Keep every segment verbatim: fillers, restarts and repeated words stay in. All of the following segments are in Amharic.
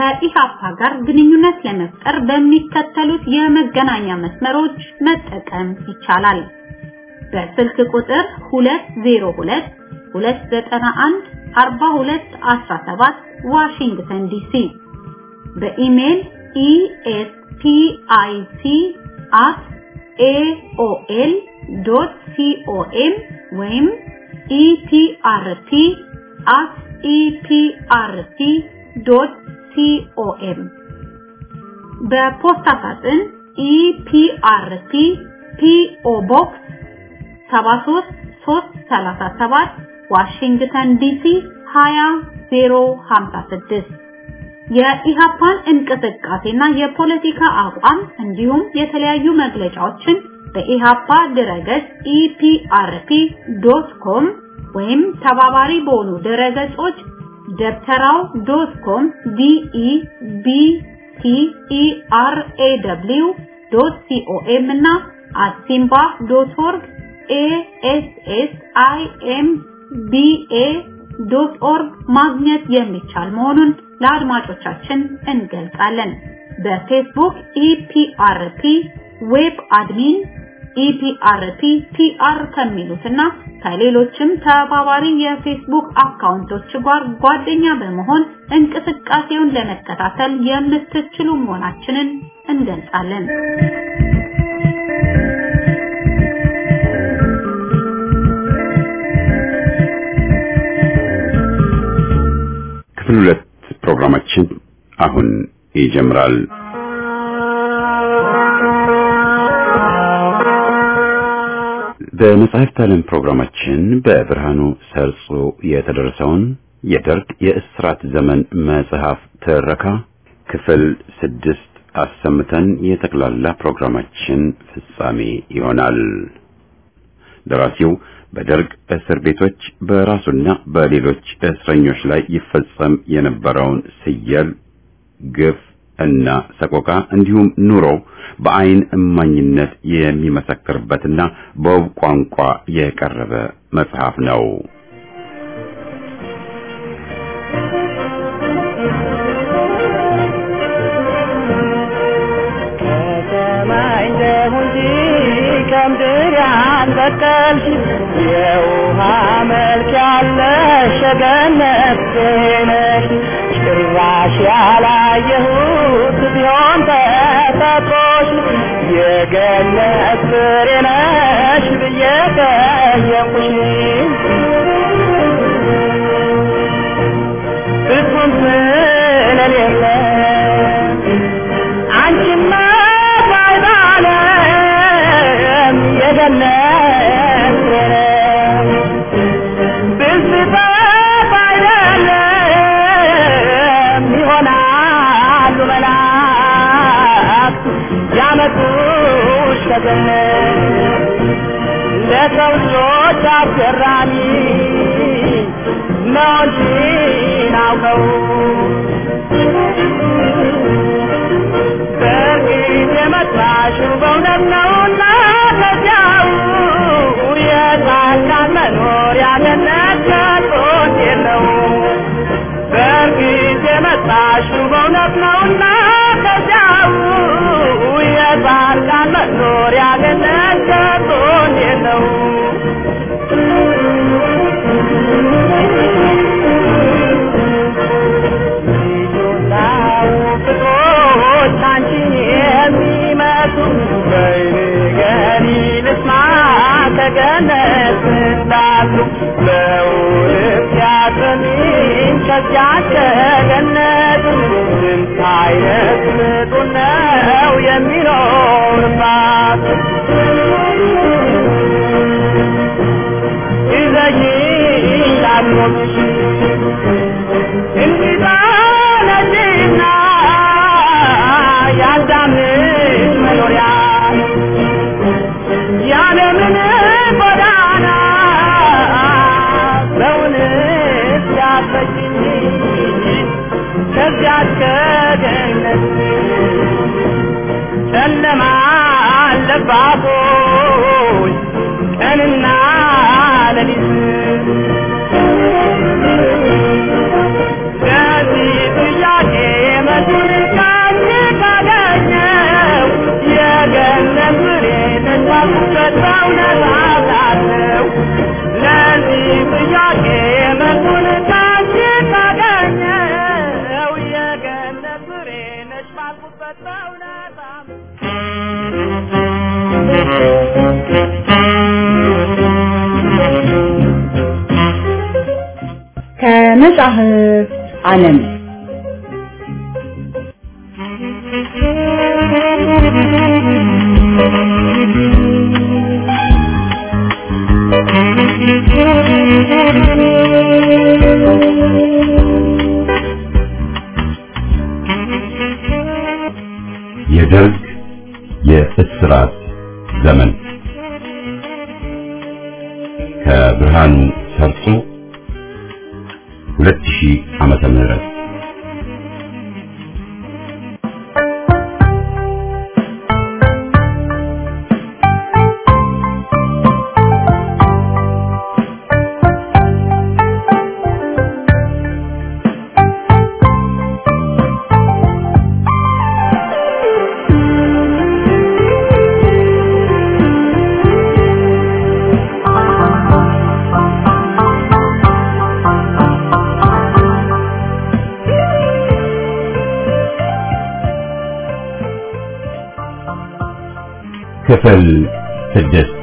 ከኢሃፓ ጋር ግንኙነት ለመፍጠር በሚከተሉት የመገናኛ መስመሮች መጠቀም ይቻላል። በስልክ ቁጥር ሁለት ዜሮ ሁለት ሁለት ዘጠኝ አንድ አርባ ሁለት አስራ ሰባት ዋሽንግተን ዲሲ በኢሜል e s p i c at a o l dot com ወይም e p r p at e p r p dot com በፖስታ ሳጥን e p r p P O Box ሰባ ሶስት ሶስት ሰላሳ ሰባት ዋሽንግተን ዲሲ ሀያ ዜሮ ሀምሳ ስድስት የኢሃፓን እንቅስቃሴና የፖለቲካ አቋም እንዲሁም የተለያዩ መግለጫዎችን በኢሃፓ ድረገጽ e p r p dot com ወይም ተባባሪ በሆኑ ድረገጾች ደብተራው ዶት ኮም d e b t e r a w dot com እና asimba dot org a s s i m b a dot org ማግኘት የሚቻል መሆኑን ለአድማጮቻችን እንገልጻለን። በፌስቡክ e p r p ዌብ አድሚን e p r p p r ከሚሉትና ከሌሎችም ተባባሪ የፌስቡክ አካውንቶች ጋር ጓደኛ በመሆን እንቅስቃሴውን ለመከታተል የምትችሉ መሆናችንን እንገልጻለን። ክፍል ሁለት ፕሮግራማችን አሁን ይጀምራል። በመጽሐፍት ዓለም ፕሮግራማችን በብርሃኑ ሰርጾ የተደረሰውን የደርግ የእስራት ዘመን መጽሐፍ ትረካ ክፍል ስድስት አሰምተን የጠቅላላ ፕሮግራማችን ፍጻሜ ይሆናል። ደራሲው በደርግ እስር ቤቶች በራሱና በሌሎች እስረኞች ላይ ይፈጸም የነበረውን ስየል፣ ግፍ እና ሰቆቃ እንዲሁም ኑሮ በአይን እማኝነት የሚመሰክርበትና በውብ ቋንቋ የቀረበ መጽሐፍ ነው። ከምድር ያንበቀልሽ የውሃ መልክ ያለሽ ገነት ነሽ ጭራሽ ያላየሁት ቢሆን ተፈጥሮሽ የገነት ፍሬ ነሽ ብዬ ጠየቅኩሽ ፍጹም ስለሌለ አንቺማ የገነት ብዝታ ባይደለም ይሆናሉ መላእክት ያመጡሽ ከገነት ለሰው ልጆች አስገራሚ ነው እንጂ ናውቀው በእርግጥ የመጣሽው በእውነት ነውና የጻድቃን መኖሪያ ገነት ከቶት የለው በእርግጥ የመጣሽው በእውነት ነውና ከዚያው የጻድቃን መኖሪያ ገነት ከቶት የለው ልጆናው ፍቅሮች አንቺን የሚመቱ በይንገሪ ልስማ ከገነት እንዳሉ በውርፍ ያሰሚን ከዚያች ከገነት ስንት አይነት ፍጡር ነው የሚኖርባት ይዘሽኝ ላትሞች እንዲዛ ነሽና ያዳምሽ መኖሪያ ያለምን ጎዳና በእውነት ያፈችኝ ከዚያች ከገነት ጨለማ አለባቶች ቀንና ሌሊት ለዚህ ጥያቄ በዛው ነሳሳለው ለዚህ ጥያቄ መልሱን ካንቺ ካገኘው የገነት ፍሬ ነሽ ባልኩበት በእውነት ከመጽሐፍ ዓለም የደርግ የእስራት ዘመን ከብርሃኑ ሰርጾ ሁለት ሺህ ዓመተ ምህረት ክፍል ስድስት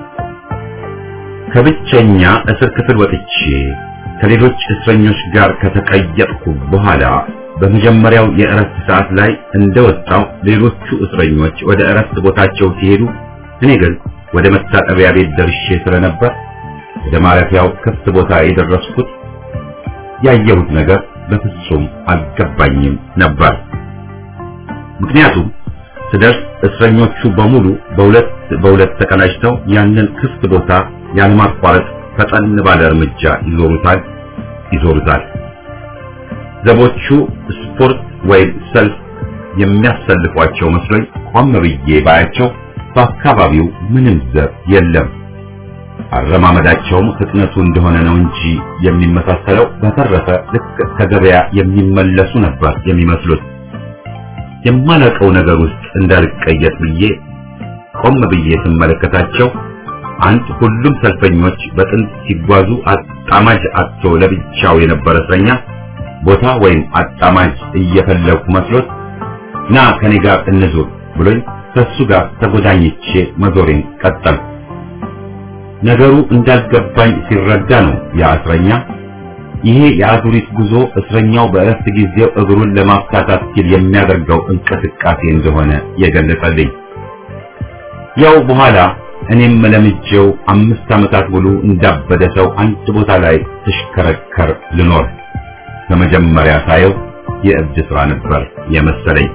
ከብቸኛ እስር ክፍል ወጥቼ ከሌሎች እስረኞች ጋር ከተቀየጥኩ በኋላ በመጀመሪያው የእረፍት ሰዓት ላይ እንደወጣው ሌሎቹ እስረኞች ወደ እረፍት ቦታቸው ሲሄዱ እኔ ግን ወደ መታጠቢያ ቤት ደርሼ ስለነበር ወደ ማረፊያው ክፍት ቦታ የደረስኩት ያየሁት ነገር በፍጹም አልገባኝም ነበር። ምክንያቱም ስደርስ እስረኞቹ በሙሉ በሁለት በሁለት ተቀናጅተው ያንን ክፍት ቦታ ያለማቋረጥ ፈጠን ባለ እርምጃ ይዞሩታል ይዞሩታል። ዘቦቹ ስፖርት ወይም ሰልፍ የሚያሰልፏቸው መስሎኝ ቆም ብዬ ባያቸው በአካባቢው ምንም ዘብ የለም። አረማመዳቸውም ፍጥነቱ እንደሆነ ነው እንጂ የሚመሳሰለው በተረፈ ልክ ከገበያ የሚመለሱ ነበር የሚመስሉት። የማላውቀው ነገር ውስጥ እንዳልቀየጥ ብዬ ቆም ብዬ ስመለከታቸው አንድ ሁሉም ሰልፈኞች በጥንት ሲጓዙ አጣማጅ አጥቶ ለብቻው የነበረ እስረኛ ቦታ ወይም አጣማጅ እየፈለኩ መስሎት ና ከኔ ጋር እንዙር ብሎኝ ከሱ ጋር ተጎዳኝቼ መዞሬን ቀጠልኩ። ነገሩ እንዳልገባኝ ሲረዳ ነው ያ እስረኛ ይሄ የአዙሪት ጉዞ እስረኛው በእረፍት ጊዜው እግሩን ለማፍታታት ሲል የሚያደርገው እንቅስቃሴ እንደሆነ የገለጸልኝ። ያው በኋላ እኔም ለምጄው አምስት ዓመታት ሙሉ እንዳበደ ሰው አንድ ቦታ ላይ ተሽከረከር ልኖር በመጀመሪያ ሳየው የእብድ ስራ ነበር የመሰለኝ።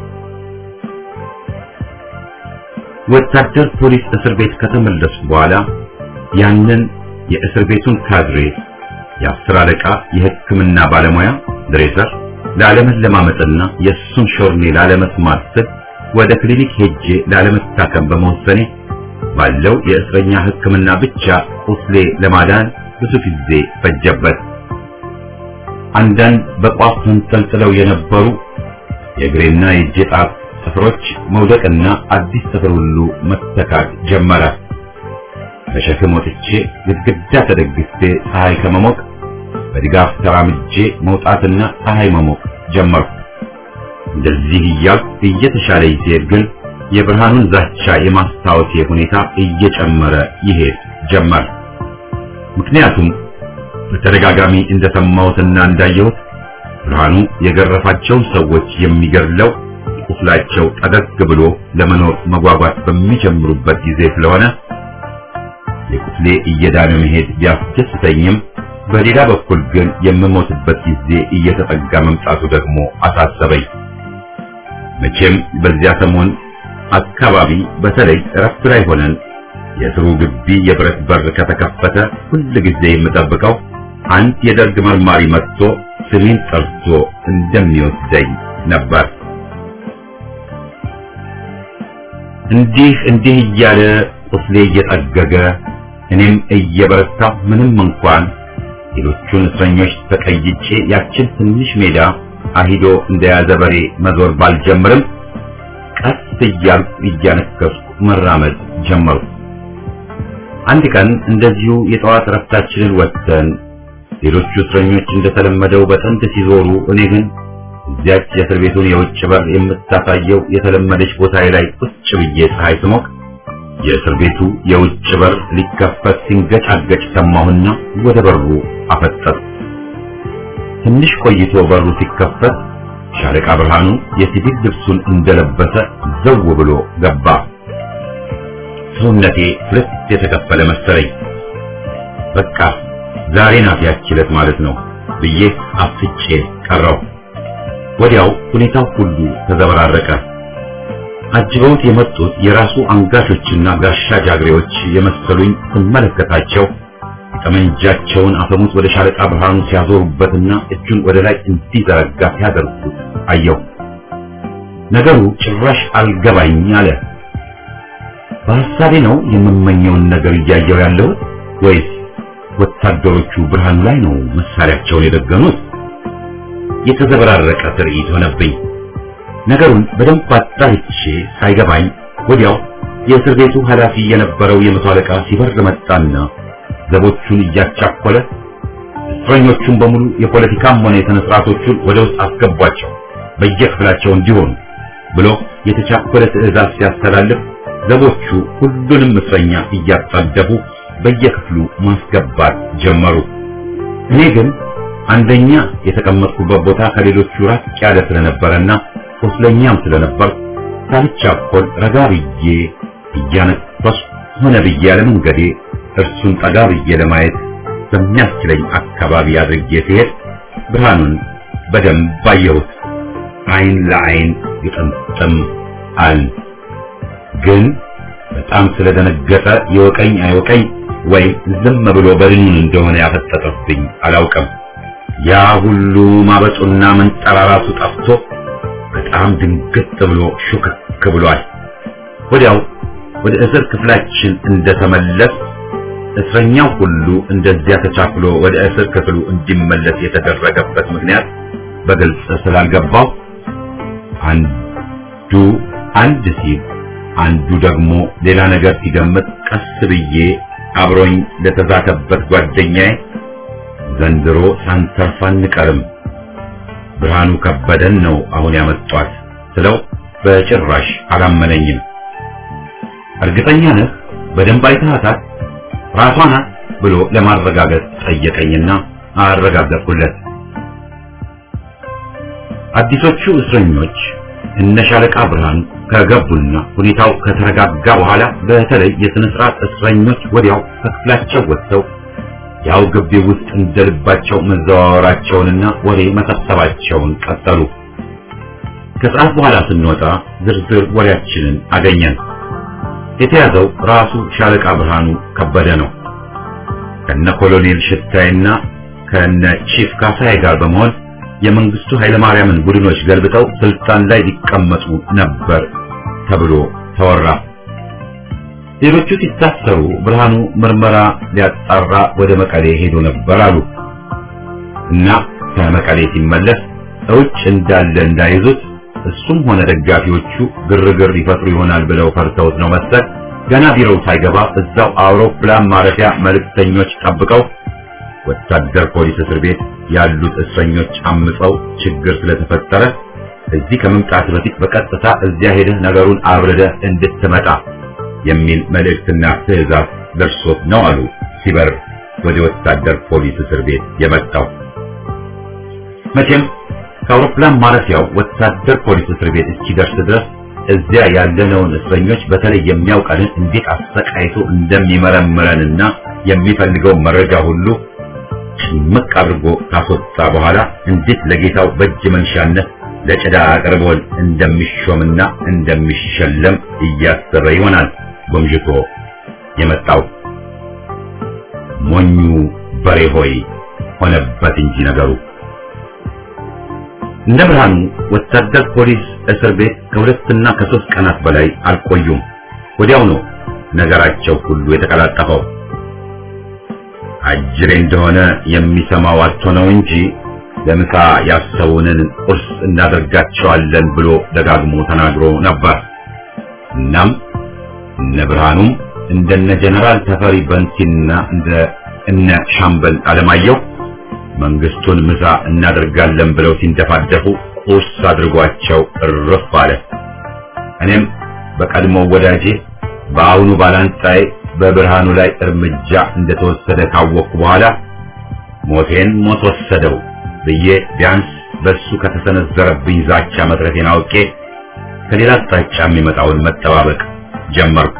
ወታደር ፖሊስ እስር ቤት ከተመለስኩ በኋላ ያንን የእስር ቤቱን ካድሬ የአስር አለቃ የሕክምና ባለሙያ ድሬሰር ላለመለማመጥና የሱን ሾርኔ ላለመስማት ስል ወደ ክሊኒክ ሄጄ ላለመታከም በመወሰኔ ባለው የእስረኛ ሕክምና ብቻ ቁስሌ ለማዳን ብዙ ጊዜ ፈጀበት። አንዳንድ በቋፍ ተንጠልጥለው የነበሩ የእግሬና የእጄ ጣት ጥፍሮች መውደቅና አዲስ ጥፍር ሁሉ መተካት ጀመረ። በሸክም ወጥቼ ግድግዳ ተደግፌ ፀሐይ ከመሞቅ በድጋፍ ተራምጄ መውጣትና ፀሐይ መሞቅ ጀመርኩ። እንደዚህ እያልኩ እየተሻለኝ ሲሄድ ግን የብርሃኑን ዛቻ የማስታወሴ ሁኔታ እየጨመረ ይሄድ ጀመር። ምክንያቱም በተደጋጋሚ እንደሰማሁትና እንዳየሁት ብርሃኑ የገረፋቸውን ሰዎች የሚገድለው ቁስላቸው ጠገግ ብሎ ለመኖር መጓጓት በሚጀምሩበት ጊዜ ስለሆነ የቁስሌ እየዳነ መሄድ ቢያስደስተኝም በሌላ በኩል ግን የምሞትበት ጊዜ እየተጠጋ መምጣቱ ደግሞ አሳሰበኝ። መቼም በዚያ ሰሞን አካባቢ በተለይ እረፍት ላይ ሆነን የእስሩ ግቢ የብረት በር ከተከፈተ ሁል ጊዜ የምጠብቀው አንድ የደርግ መርማሪ መጥቶ ስሜን ጠርቶ እንደሚወስደኝ ነበር። እንዲህ እንዲህ እያለ ቁስሌ እየጠገገ እኔም እየበረታ ምንም እንኳን ሌሎቹን እስረኞች ተቀይጬ ያችን ትንሽ ሜዳ አሂዶ እንደያዘ በሬ መዞር ባልጀምርም ቀስ እያልኩ እያነከስኩ መራመድ ጀመርኩ። አንድ ቀን እንደዚሁ የጠዋት ረፍታችንን ወጥተን ሌሎቹ እስረኞች እንደተለመደው በጥንት ሲዞሩ እኔ ግን እዚያች የእስር ቤቱን የውጭ በር የምታሳየው የተለመደች ቦታ ላይ ቁጭ ብዬ ፀሐይ ስሞቅ የእስር ቤቱ የውጭ በር ሊከፈት ሲንገጫገጭ ሰማሁና ወደ በሩ አፈጠጥኩ። ትንሽ ቆይቶ በሩ ሲከፈት ሻለቃ ብርሃኑ የሲቪል ልብሱን እንደለበሰ ዘው ብሎ ገባ። ሰውነቴ ሁለት የተከፈለ መሰለኝ። በቃ ዛሬ ናት ያቺ ዕለት ማለት ነው ብዬ አፍጬ ቀረው። ወዲያው ሁኔታው ሁሉ ተዘበራረቀ። አጅበውት የመጡት የራሱ አንጋሾችና ጋሻ ጃግሬዎች የመሰሉኝ ስመለከታቸው ጠመንጃቸውን አፈሙዝ ወደ ሻለቃ ብርሃኑ ሲያዞሩበትና እጁን ወደ ላይ እንዲዘረጋ ሲያደርጉት አየሁ። ነገሩ ጭራሽ አልገባኝ አለ። በሐሳቤ ነው የምመኘውን ነገር እያየሁ ያለሁት ወይስ ወታደሮቹ ብርሃኑ ላይ ነው መሳሪያቸውን የደገኑት? የተዘበራረቀ ትርኢት ሆነብኝ። ነገሩን በደንብ አጣርቼ ሳይገባኝ ወዲያው የእስር ቤቱ ኃላፊ የነበረው የመቶ አለቃ ሲበር መጣና ዘቦቹን እያቻኮለ እስረኞቹን በሙሉ የፖለቲካም ሆነ የሥነ ሥርዓቶቹን ወደ ውስጥ አስገቧቸው በየክፍላቸው እንዲሆኑ ብሎ የተቻኮለ ትዕዛዝ ሲያስተላልፍ ዘቦቹ ሁሉንም እስረኛ እያጣደፉ በየክፍሉ ማስገባት ጀመሩ። እኔ ግን አንደኛ የተቀመጥኩበት ቦታ ከሌሎቹ ራቅ ያለ ስለነበረና ቁስለኛም ስለነበር ሳልቻኮል ረጋ ብዬ እያነፈስኩ ሆነ ብዬ ያለ መንገዴ እርሱን ጠጋ ብዬ ለማየት በሚያስችለኝ አካባቢ አድርጌ ሲሄድ ብርሃኑን በደንብ አየሁት። አይን ለአይን ይጠምጥም አል ግን በጣም ስለደነገጠ ይወቀኝ አይወቀኝ ወይ ዝም ብሎ በድኑን እንደሆነ ያፈጠጠብኝ አላውቅም። ያ ሁሉ ማበጡና መንጠራራቱ ጠፍቶ በጣም ድንግጥ ብሎ ሹክክ ብሏል። ወዲያው ወደ እስር ክፍላችን እንደተመለስ እስረኛው ሁሉ እንደዚያ ተቻክሎ ወደ እስር ክፍሉ እንዲመለስ የተደረገበት ምክንያት በግልጽ ስላልገባው አንዱ አንድ ሲል አንዱ ደግሞ ሌላ ነገር ሲገምት ቀስ ብዬ አብሮኝ ለተዛተበት ጓደኛዬ ዘንድሮ ሳንተርፍ አንቀርም ብርሃኑ ከበደን ነው አሁን ያመጣት ስለው በጭራሽ አላመነኝም። እርግጠኛ ነህ በደንብ አይተሃታል ራሷ ናት ብሎ ለማረጋገጥ ጠየቀኝና አረጋገጥኩለት። አዲሶቹ እስረኞች እነ ሻለቃ ብርሃኑ ከገቡና ሁኔታው ከተረጋጋ በኋላ በተለይ የሥነ ሥርዓት እስረኞች ወዲያው ከክፍላቸው ወጥተው ያው ግቢ ውስጥ እንደልባቸው መዘዋወራቸውንና ወሬ መሰብሰባቸውን ቀጠሉ። ከሰዓት በኋላ ስንወጣ ዝርዝር ወሬያችንን አገኘን። የተያዘው ራሱ ሻለቃ ብርሃኑ ከበደ ነው። ከነ ኮሎኔል ሽታይና ከነ ቺፍ ካሳይ ጋር በመሆን የመንግስቱ ኃይለማርያምን ቡድኖች ገልብጠው ስልጣን ላይ ሊቀመጡ ነበር ተብሎ ተወራ። ሌሎቹ ሲታሰሩ ብርሃኑ ምርመራ ሊያጣራ ወደ መቀሌ ሄዶ ነበር አሉ እና ከመቀሌ ሲመለስ እውጭ እንዳለ እንዳይዙት እሱም ሆነ ደጋፊዎቹ ግርግር ይፈጥሩ ይሆናል ብለው ፈርተውት ነው መሰል ገና ቢሮው ሳይገባ እዛው አውሮፕላን ማረፊያ መልእክተኞች ጠብቀው ወታደር ፖሊስ እስር ቤት ያሉት እስረኞች አምፀው ችግር ስለተፈጠረ እዚህ ከመምጣት በፊት በቀጥታ እዚያ ሄደህ ነገሩን አብረደህ እንድትመጣ የሚል መልእክትና ትዕዛዝ ደርሶት ነው አሉ ሲበር ወደ ወታደር ፖሊስ እስር ቤት የመጣው። መቼም ከአውሮፕላን ማረፊያው ወታደር ፖሊስ እስር ቤት እስኪደርስ ድረስ እዚያ ያለነውን እስረኞች በተለይ የሚያውቀንን እንዴት አሰቃይቶ እንደሚመረምረንና የሚፈልገው መረጃ ሁሉ ሽምቅ አድርጎ ካስወጣ በኋላ እንዴት ለጌታው በእጅ መንሻነት ለጭዳ አቅርቦን እንደሚሾምና እንደሚሸለም እያሰበ ይሆናል ጎምጅቶ የመጣው። ሞኙ በሬ ሆይ ሆነበት እንጂ ነገሩ። እንደ ብርሃኑ ወታደር ፖሊስ እስር ቤት ከሁለትና ከሶስት ቀናት በላይ አልቆዩም። ወዲያው ነው ነገራቸው ሁሉ የተቀላጠፈው። አጅሬ እንደሆነ የሚሰማው አጥቶ ነው እንጂ ለምሳ ያሰቡንን ቁርስ እናደርጋቸዋለን ብሎ ደጋግሞ ተናግሮ ነበር። እናም እነ ብርሃኑም እንደነ ጀነራል ተፈሪ በንቲና እንደ እነ ሻምበል አለማየሁ መንግስቱን ምሳ እናደርጋለን ብለው ሲንደፋደፉ ቁስ አድርጓቸው እርፍ አለ። እኔም በቀድሞ ወዳጄ በአሁኑ ባላንጣይ በብርሃኑ ላይ እርምጃ እንደተወሰደ ካወቅኩ በኋላ ሞቴን ሞት ወሰደው ብዬ ቢያንስ በሱ ከተሰነዘረብኝ ዛቻ መትረፌን አውቄ ከሌላ አቅጣጫ የሚመጣውን መጠባበቅ ጀመርኩ።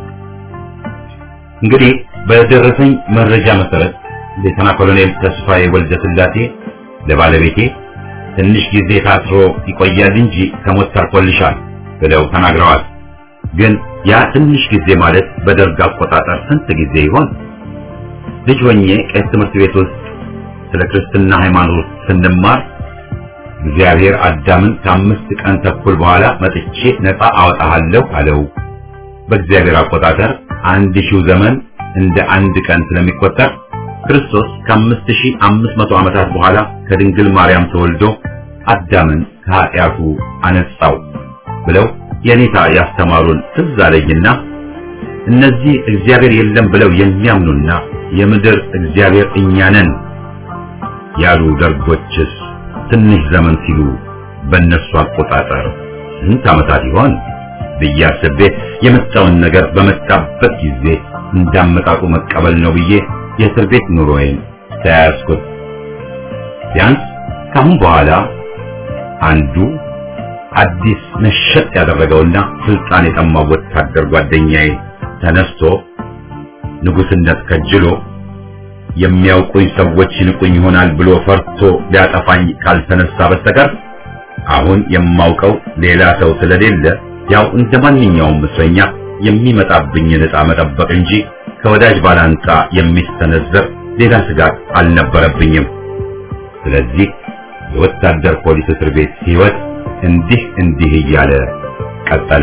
እንግዲህ በደረሰኝ መረጃ መሰረት ሌተና ኮሎኔል ተስፋዬ ወልደ ስላሴ ለባለቤቴ ትንሽ ጊዜ ታስሮ ይቆያል እንጂ ከሞት ተርፎልሻል ብለው ተናግረዋል። ግን ያ ትንሽ ጊዜ ማለት በደርግ አቆጣጠር ስንት ጊዜ ይሆን? ልጅ ሆኜ ቄስ ትምህርት ቤት ውስጥ ስለ ክርስትና ሃይማኖት ስንማር እግዚአብሔር አዳምን ከአምስት ቀን ተኩል በኋላ መጥቼ ነፃ አወጣሃለሁ አለው። በእግዚአብሔር አቆጣጠር አንድ ሺው ዘመን እንደ አንድ ቀን ስለሚቆጠር ክርስቶስ ከአምስት ሺህ አምስት መቶ ዓመታት በኋላ ከድንግል ማርያም ተወልዶ አዳምን ከኃጢአቱ አነጻው ብለው የኔታ ያስተማሩን ትዝ አለኝና እነዚህ እግዚአብሔር የለም ብለው የሚያምኑና የምድር እግዚአብሔር እኛ ነን ያሉ ደርጎችስ ትንሽ ዘመን ሲሉ በእነሱ አቆጣጠር ስንት ዓመታት ይሆን ብዬ አስቤ የመጣውን ነገር በመጣበት ጊዜ እንዳመጣጡ መቀበል ነው ብዬ የእስር ቤት ኑሮዬን ተያያዝኩት። ቢያንስ ካሁን በኋላ አንዱ አዲስ ነሸጥ ያደረገውና ስልጣን የጠማው ወታደር ጓደኛዬ ተነስቶ ንጉስነት ከጅሎ የሚያውቁኝ ሰዎች ይንቁኝ ይሆናል ብሎ ፈርቶ ሊያጠፋኝ ካልተነሳ በስተቀር አሁን የማውቀው ሌላ ሰው ስለሌለ ያው እንደማንኛውም እስረኛ የሚመጣብኝን ዕጣ መጠበቅ እንጂ ከወዳጅ ባላንጣ የሚስተነዘር ሌላ ስጋት አልነበረብኝም። ስለዚህ የወታደር ፖሊስ እስር ቤት ሕይወት እንዲህ እንዲህ እያለ ቀጠለ።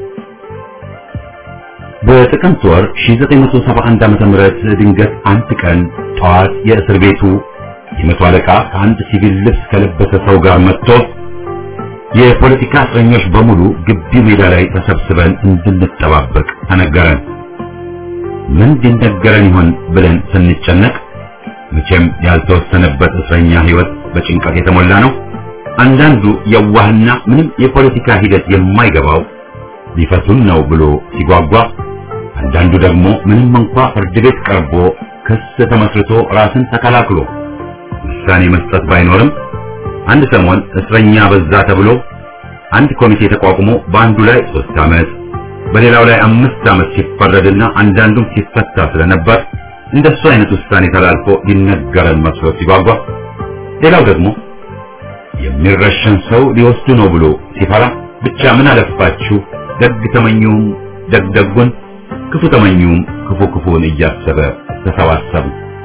በጥቅምት ወር ሺህ ዘጠኝ መቶ ሰባ አንድ ዓመተ ምህረት ድንገት አንድ ቀን ጠዋት የእስር ቤቱ የመቶ አለቃ ከአንድ ሲቪል ልብስ ከለበሰ ሰው ጋር መጥቶ የፖለቲካ እስረኞች በሙሉ ግቢው ሜዳ ላይ ተሰብስበን እንድንጠባበቅ ተነገረን። ምን ሊነገረን ይሆን ብለን ስንጨነቅ መቼም ያልተወሰነበት እስረኛ ሕይወት በጭንቀት የተሞላ ነው። አንዳንዱ የዋህና ምንም የፖለቲካ ሂደት የማይገባው ሊፈቱን ነው ብሎ ሲጓጓ፣ አንዳንዱ ደግሞ ምንም እንኳ ፍርድ ቤት ቀርቦ ክስ ተመስርቶ ራስን ተከላክሎ ውሳኔ መስጠት ባይኖርም አንድ ሰሞን እስረኛ በዛ ተብሎ አንድ ኮሚቴ ተቋቁሞ በአንዱ ላይ ሶስት ዓመት በሌላው ላይ አምስት ዓመት ሲፈረድና አንዳንዱም ሲፈታ ስለነበር እንደሱ አይነት ውሳኔ ተላልፎ ሊነገረን መስሎ ሲጓጓ፣ ሌላው ደግሞ የሚረሸን ሰው ሊወስዱ ነው ብሎ ሲፈራ ብቻ ምን አለፋችሁ ደግ ተመኙም ደግ ደጉን ክፉ ተመኙም ክፉ ክፉን እያሰበ ተሰባሰቡ።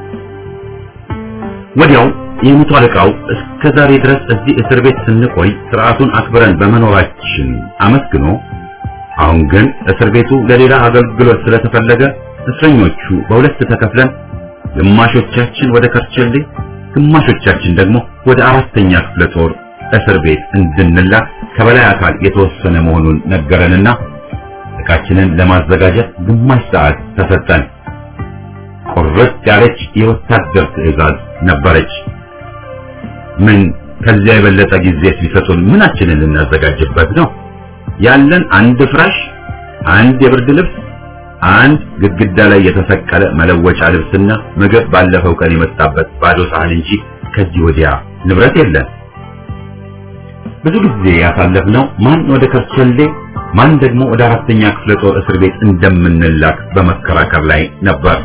ወዲያው የመቶ አለቃው እስከ ዛሬ ድረስ እዚህ እስር ቤት ስንቆይ ስርዓቱን አክብረን በመኖራችን አመስግኖ አሁን ግን እስር ቤቱ ለሌላ አገልግሎት ስለተፈለገ እስረኞቹ በሁለት ተከፍለን ግማሾቻችን ወደ ከርቸሌ ግማሾቻችን ደግሞ ወደ አራተኛ ክፍለ ጦር እስር ቤት እንድንላክ ከበላይ አካል የተወሰነ መሆኑን ነገረንና ዕቃችንን ለማዘጋጀት ግማሽ ሰዓት ተሰጠን። ቁርጥ ያለች የወታደር ትዕዛዝ ነበረች። ምን ከዚያ የበለጠ ጊዜ ሲሰጡን ምናችንን ልናዘጋጅበት ነው? ያለን አንድ ፍራሽ፣ አንድ የብርድ ልብስ፣ አንድ ግድግዳ ላይ የተሰቀለ መለወጫ ልብስና ምግብ ባለፈው ቀን የመጣበት ባዶ ሳህን እንጂ ከዚህ ወዲያ ንብረት የለን። ብዙ ጊዜ ያሳለፍነው ማን ወደ ከርቸሌ ማን ደግሞ ወደ አራተኛ ክፍለ ጦር እስር ቤት እንደምንላክ በመከራከር ላይ ነበር።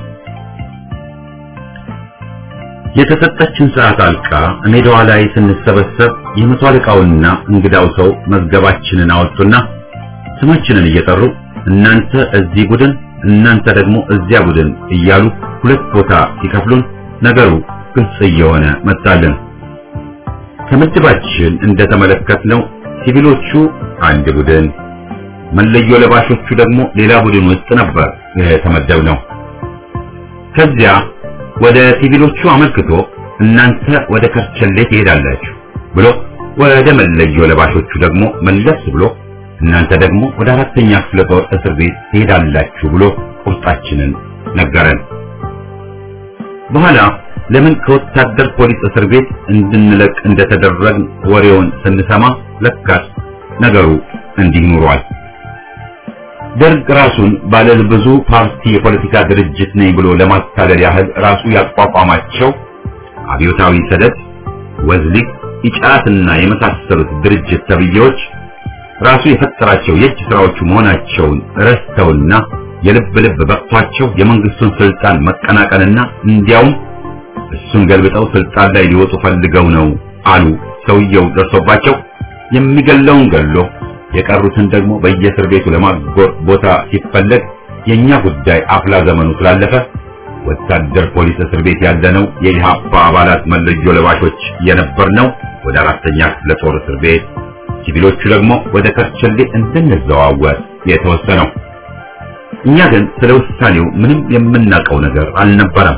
የተሰጠችን ሰዓት አልቃ ሜዳዋ ላይ ስንሰበሰብ የመቶ አለቃውና እንግዳው ሰው መዝገባችንን አወጡና ስማችንን እየጠሩ እናንተ እዚህ ቡድን እናንተ ደግሞ እዚያ ቡድን እያሉ ሁለት ቦታ ሲከፍሉን ነገሩ ግልጽ እየሆነ መጣልን። ከምድባችን እንደተመለከትነው ሲቪሎቹ አንድ ቡድን፣ መለዮ ለባሾቹ ደግሞ ሌላ ቡድን ውስጥ ነበር የተመደብነው። ከዚያ ወደ ሲቪሎቹ አመልክቶ እናንተ ወደ ከርቸሌ ትሄዳላችሁ ብሎ ወደ መለዮ ለባሾቹ ደግሞ መለስ ብሎ እናንተ ደግሞ ወደ አራተኛ ክፍለ ጦር እስር ቤት ትሄዳላችሁ ብሎ መውጣችንን ነገረን። በኋላ ለምን ከወታደር ፖሊስ እስር ቤት እንድንለቅ እንደተደረገ ወሬውን ስንሰማ ለካስ ነገሩ እንዲህ ኑሯል። ደርግ ራሱን ባለብዙ ፓርቲ የፖለቲካ ድርጅት ነኝ ብሎ ለማታለል ያህል ራሱ ያቋቋማቸው አብዮታዊ ሰደድ፣ ወዝሊክ፣ ኢጫትና የመሳሰሉት ድርጅት ተብዬዎች ራሱ የፈጠራቸው የእጅ ስራዎቹ መሆናቸውን ረስተውና የልብ ልብ በቅቷቸው የመንግስቱን ስልጣን መቀናቀንና እንዲያውም እሱን ገልብጠው ስልጣን ላይ ሊወጡ ፈልገው ነው አሉ። ሰውየው ደርሶባቸው የሚገለውን ገሎ የቀሩትን ደግሞ በየእስር ቤቱ ለማጎር ቦታ ሲፈለግ የኛ ጉዳይ አፍላ ዘመኑ ስላለፈ ወታደር ፖሊስ እስር ቤት ያለነው የኢህአፓ አባላት መለዮ ለባሾች የነበርነው ወደ አራተኛ ክፍለ ጦር እስር ቤት፣ ሲቪሎቹ ደግሞ ወደ ከርቸሌ እንድንዘዋወር የተወሰነው። እኛ ግን ስለ ውሳኔው ምንም የምናውቀው ነገር አልነበረም።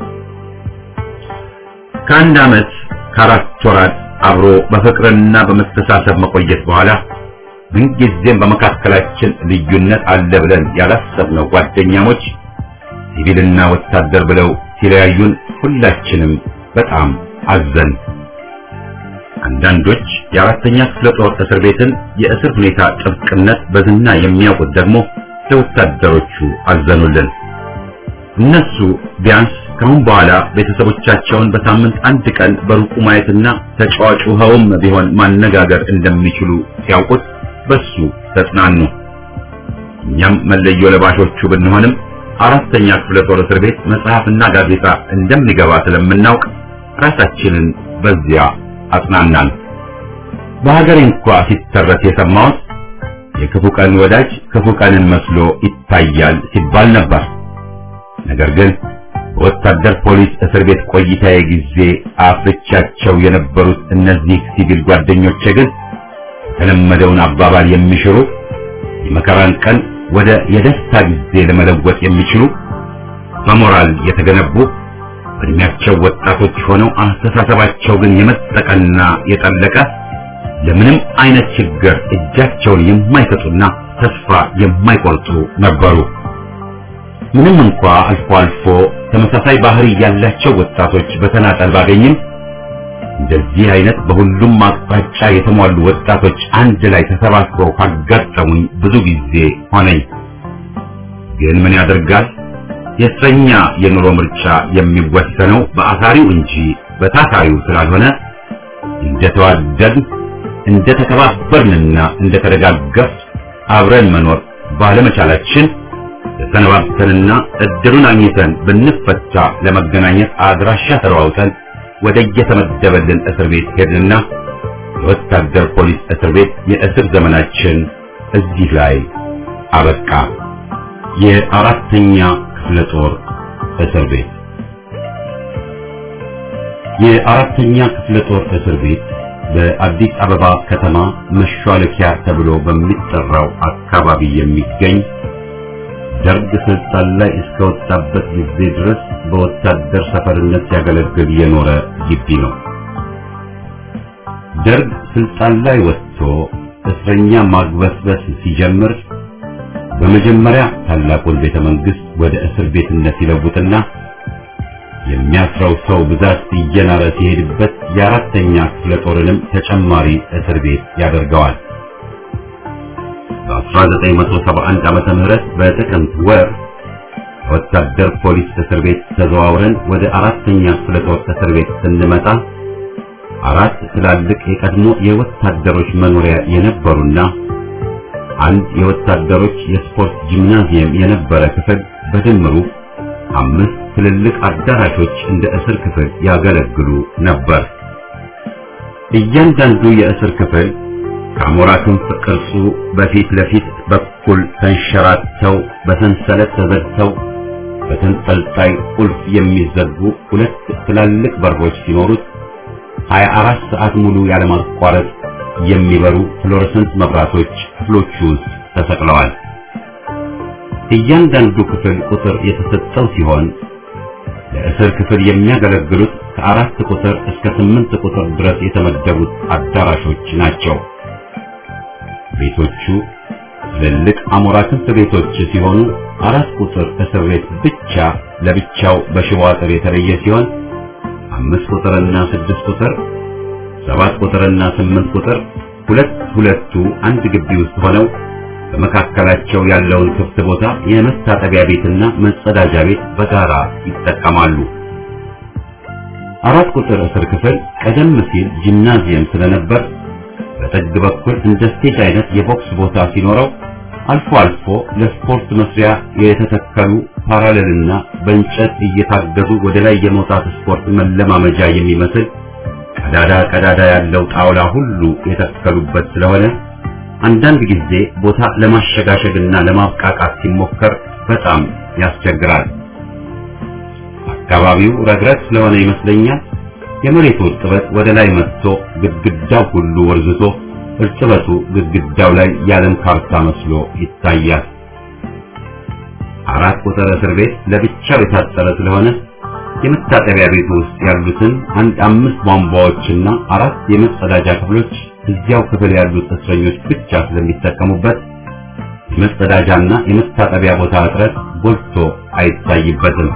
ከአንድ ዓመት ከአራት ወራት አብሮ በፍቅርና በመስተሳሰብ መቆየት በኋላ ምንጊዜም በመካከላችን ልዩነት አለ ብለን ያላሰብነው ጓደኛሞች ሲቪልና ወታደር ብለው ሲለያዩን ሁላችንም በጣም አዘን። አንዳንዶች የአራተኛ ክፍለ ጦር እስር ቤትን የእስር ሁኔታ ጥብቅነት በዝና የሚያውቁት ደግሞ ለወታደሮቹ አዘኑልን። እነሱ ቢያንስ ካሁን በኋላ ቤተሰቦቻቸውን በሳምንት አንድ ቀን በሩቁ ማየትና ተጫዋቹ ሆም ቢሆን ማነጋገር እንደሚችሉ ሲያውቁት በሱ ተጽናኑ። እኛም መለዮ ለባሾቹ ብንሆንም አራተኛ ክፍለ ጦር እስር ቤት መጽሐፍና ጋዜጣ እንደሚገባ ስለምናውቅ ራሳችንን በዚያ አጽናናን። በሀገሬ እንኳ ሲተረት የሰማሁት የክፉ ቀን ወዳጅ ክፉ ቀንን መስሎ ይታያል ሲባል ነበር። ነገር ግን በወታደር ፖሊስ እስር ቤት ቆይታዬ ጊዜ አፍርቻቸው የነበሩት እነዚህ ሲቪል ጓደኞቼ ግን የተለመደውን አባባል የሚሽሩ የመከራን ቀን ወደ የደስታ ጊዜ ለመለወጥ የሚችሉ በሞራል የተገነቡ በእድሜያቸው ወጣቶች ሆነው አስተሳሰባቸው ግን የመጠቀና የጠለቀ ለምንም አይነት ችግር እጃቸውን የማይሰጡና ተስፋ የማይቆርጡ ነበሩ። ምንም እንኳ አልፎ አልፎ ተመሳሳይ ባህሪ ያላቸው ወጣቶች በተናጠል ባገኝም እንደዚህ አይነት በሁሉም አቅጣጫ የተሟሉ ወጣቶች አንድ ላይ ተሰባስበው ካጋጠሙኝ ብዙ ጊዜ ሆነኝ። ግን ምን ያደርጋል፣ የእስረኛ የኑሮ ምርጫ የሚወሰነው በአሳሪው እንጂ በታሳሪው ስላልሆነ እንደተዋደድን እንደተከባበርንና እንደተደጋገፍ አብረን መኖር ባለመቻላችን ተሰነባብተንና እድሉን አግኝተን ብንፈታ ለመገናኘት አድራሻ ተለዋውጠን ወደ የተመደበልን እስር ቤት ሄድንና የወታደር ፖሊስ እስር ቤት የእስር ዘመናችን እዚህ ላይ አበቃ። የአራተኛ ክፍለ ጦር እስር ቤት የአራተኛ ክፍለ ጦር እስር ቤት በአዲስ አበባ ከተማ መሿለኪያ ተብሎ በሚጠራው አካባቢ የሚገኝ ደርግ ስልጣን ላይ እስከወጣበት ጊዜ ድረስ በወታደር ሰፈርነት ሲያገለግል የኖረ ግቢ ነው። ደርግ ስልጣን ላይ ወጥቶ እስረኛ ማግበስበስ ሲጀምር በመጀመሪያ ታላቁን ቤተ መንግስት ወደ እስር ቤትነት ሲለውጥና የሚያስረው ሰው ብዛት እየናረ ሲሄድበት የአራተኛ ክፍለ ጦርንም ተጨማሪ እስር ቤት ያደርገዋል። በአስራ ዘጠኝ መቶ ሰባ አንድ ዓመተ ምህረት በጥቅምት ወር ወታደር ፖሊስ እስር ቤት ተዘዋውረን ወደ አራተኛ ክፍለ ጦር እስር ቤት ስንመጣ አራት ትላልቅ የቀድሞ የወታደሮች መኖሪያ የነበሩና አንድ የወታደሮች የስፖርት ጂምናዚየም የነበረ ክፍል በድምሩ አምስት ትልልቅ አዳራሾች እንደ እስር ክፍል ያገለግሉ ነበር። እያንዳንዱ የእስር ክፍል ከአሞራ ክንፍ ቅርጹ በፊት ለፊት በኩል ተንሸራተው በሰንሰለት ተዘግተው በተንጠልጣይ ቁልፍ የሚዘጉ ሁለት ትላልቅ በሮች ሲኖሩት ሀያ አራት ሰዓት ሙሉ ያለማቋረጥ የሚበሩ ፍሎረሰንት መብራቶች ክፍሎቹ ውስጥ ተሰቅለዋል። እያንዳንዱ ክፍል ቁጥር የተሰጠው ሲሆን ለእስር ክፍል የሚያገለግሉት ከአራት ቁጥር እስከ ስምንት ቁጥር ድረስ የተመደቡት አዳራሾች ናቸው። ቤቶቹ ትልልቅ አሞራ ክንፍ ቤቶች ሲሆኑ አራት ቁጥር እስር ቤት ብቻ ለብቻው በሽቦ አጥር የተለየ ሲሆን አምስት ቁጥርና ስድስት ቁጥር ሰባት ቁጥርና ስምንት ቁጥር ሁለት ሁለቱ አንድ ግቢ ውስጥ ሆነው በመካከላቸው ያለውን ክፍት ቦታ የመታጠቢያ ቤትና መጸዳጃ ቤት በጋራ ይጠቀማሉ። አራት ቁጥር እስር ክፍል ቀደም ሲል ጂምናዚየም ስለነበር በጥግ በኩል እንደ ስቴጅ አይነት የቦክስ ቦታ ሲኖረው አልፎ አልፎ ለስፖርት መስሪያ የተተከሉ ፓራሌልና በእንጨት እየታገዙ ወደ ላይ የመውጣት ስፖርት መለማመጃ የሚመስል ቀዳዳ ቀዳዳ ያለው ጣውላ ሁሉ የተተከሉበት ስለሆነ አንዳንድ ጊዜ ቦታ ለማሸጋሸግና ለማብቃቃት ሲሞከር በጣም ያስቸግራል። አካባቢው ረግረግ ስለሆነ ይመስለኛል የመሬቱ እርጥበት ወደ ላይ መጥቶ ግድግዳው ሁሉ ወርዝቶ እርጥበቱ ግድግዳው ላይ ያለም ካርታ መስሎ ይታያል። አራት ቁጥር እስር ቤት ለብቻው የታጠረ ስለሆነ የመታጠቢያ ቤቱ ውስጥ ያሉትን አንድ አምስት ቧንቧዎችና አራት የመጸዳጃ ክፍሎች እዚያው ክፍል ያሉት እስረኞች ብቻ ስለሚጠቀሙበት የመጸዳጃና የመታጠቢያ ቦታ እጥረት ጎልቶ አይታይበትም።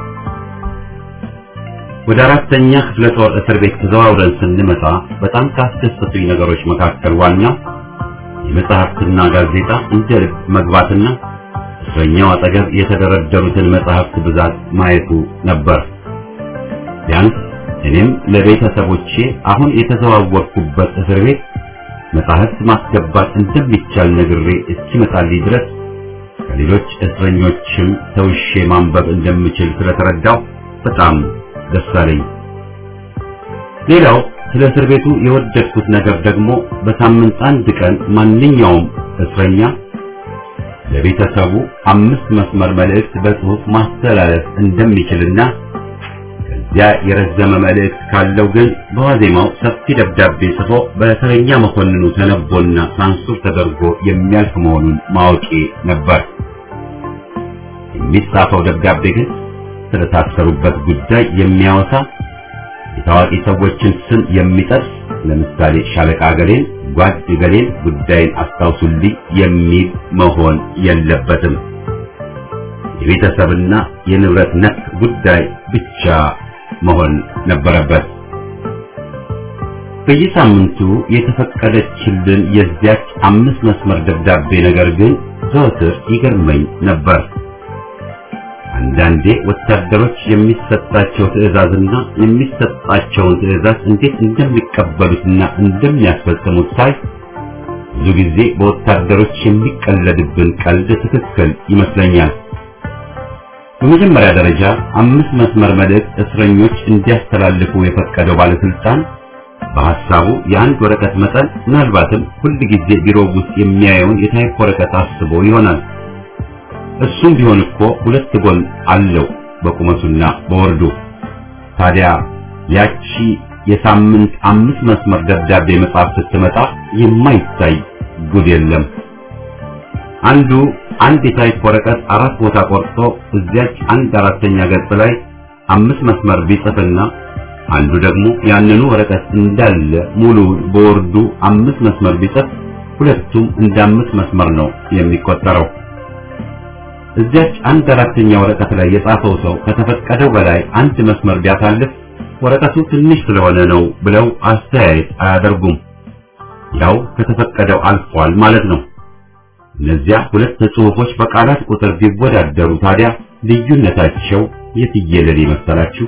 ወደ አራተኛ ክፍለ ጦር እስር ቤት ተዘዋውረን ስንመጣ በጣም ካስደሰቱኝ ነገሮች መካከል ዋናው የመጽሐፍትና ጋዜጣ እንደ ልብ መግባትና እስረኛው አጠገብ የተደረደሩትን መጽሐፍት ብዛት ማየቱ ነበር። ቢያንስ እኔም ለቤተሰቦቼ አሁን የተዘዋወርኩበት እስር ቤት መጽሐፍት ማስገባት እንደሚቻል ነግሬ እስኪመጣልኝ ድረስ ከሌሎች እስረኞችም ተውሼ ማንበብ እንደምችል ስለተረዳው በጣም ደስ አለኝ። ሌላው ስለ እስር ቤቱ የወደድኩት ነገር ደግሞ በሳምንት አንድ ቀን ማንኛውም እስረኛ ለቤተሰቡ አምስት መስመር መልእክት በጽሑፍ ማስተላለፍ እንደሚችልና ከዚያ የረዘመ መልእክት ካለው ግን በዋዜማው ሰፊ ደብዳቤ ጽፎ በእስረኛ መኮንኑ ተነቦና ሳንሱር ተደርጎ የሚያልፍ መሆኑን ማወቄ ነበር። የሚጻፈው ደብዳቤ ግን ስለታሰሩበት ጉዳይ የሚያወሳ የታዋቂ ሰዎችን ስም የሚጠቅስ ለምሳሌ ሻለቃ ገሌን፣ ጓድ ገሌን ጉዳይን አስታውሱልኝ የሚል መሆን የለበትም። የቤተሰብና የንብረት ነክ ጉዳይ ብቻ መሆን ነበረበት። በየሳምንቱ የተፈቀደችልን የዚያች አምስት መስመር ደብዳቤ ነገር ግን ዘወትር ይገርመኝ ነበር። አንዳንዴ ወታደሮች የሚሰጣቸው ትዕዛዝና የሚሰጣቸውን ትዕዛዝ እንዴት እንደሚቀበሉትና እንደሚያስፈጽሙት ሳይ ብዙ ጊዜ በወታደሮች የሚቀለድብን ቀልድ ትክክል ይመስለኛል። በመጀመሪያ ደረጃ አምስት መስመር መልእክት እስረኞች እንዲያስተላልፉ የፈቀደው ባለስልጣን በሐሳቡ የአንድ ወረቀት መጠን ምናልባትም ሁል ጊዜ ቢሮ ውስጥ የሚያየውን የታይፕ ወረቀት አስቦ ይሆናል። እሱም ቢሆን እኮ ሁለት ጎን አለው በቁመቱና በወርዱ። ታዲያ ያቺ የሳምንት አምስት መስመር ደብዳቤ መጽሐፍ ስትመጣ የማይታይ ጉድ የለም። አንዱ አንድ የታይፕ ወረቀት አራት ቦታ ቆርጦ እዚያች አንድ አራተኛ ገጽ ላይ አምስት መስመር ቢጽፍና አንዱ ደግሞ ያንኑ ወረቀት እንዳለ ሙሉ በወርዱ አምስት መስመር ቢጽፍ ሁለቱም እንደ አምስት መስመር ነው የሚቆጠረው። እዚያች አንድ አራተኛ ወረቀት ላይ የጻፈው ሰው ከተፈቀደው በላይ አንድ መስመር ቢያሳልፍ ወረቀቱ ትንሽ ስለሆነ ነው ብለው አስተያየት አያደርጉም። ያው ከተፈቀደው አልፏል ማለት ነው። እነዚያ ሁለት ጽሑፎች በቃላት ቁጥር ቢወዳደሩ ታዲያ ልዩነታቸው የትየለሌ መሰላችሁ?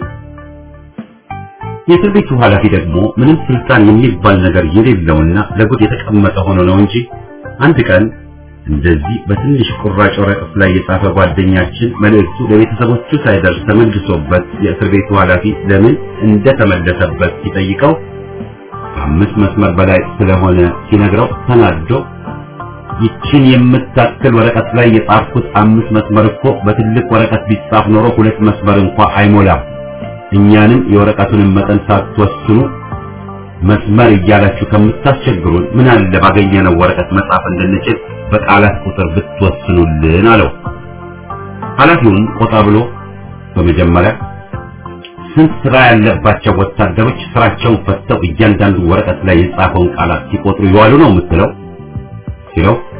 የእስር ቤቱ ኃላፊ ደግሞ ምንም ስልጣን የሚባል ነገር የሌለውና ለጉድ የተቀመጠ ሆኖ ነው እንጂ አንድ ቀን እንደዚህ በትንሽ ቁራጭ ወረቀት ላይ የጻፈ ጓደኛችን መልእክቱ ለቤተሰቦቹ ሳይደርስ ተመልሶበት የእስር ቤቱ ኃላፊ ለምን እንደተመለሰበት ሲጠይቀው አምስት መስመር በላይ ስለሆነ ሲነግረው ተናዶ ይችን የምታክል ወረቀት ላይ የጻፍኩት አምስት መስመር እኮ በትልቅ ወረቀት ቢጻፍ ኖሮ ሁለት መስመር እንኳን አይሞላም። እኛንም የወረቀቱን መጠን ሳትወስኑ መስመር እያላችሁ ከምታስቸግሩን ምን አለ ባገኘነው ወረቀት መጻፍ እንድንችል በቃላት ቁጥር ብትወስኑልን አለው። ኃላፊውም ቆጣ ብሎ በመጀመሪያ ስንት ስራ ያለባቸው ወታደሮች ስራቸውን ፈተው እያንዳንዱ ወረቀት ላይ የጻፈውን ቃላት ሲቆጥሩ ይዋሉ ነው የምትለው ሲለው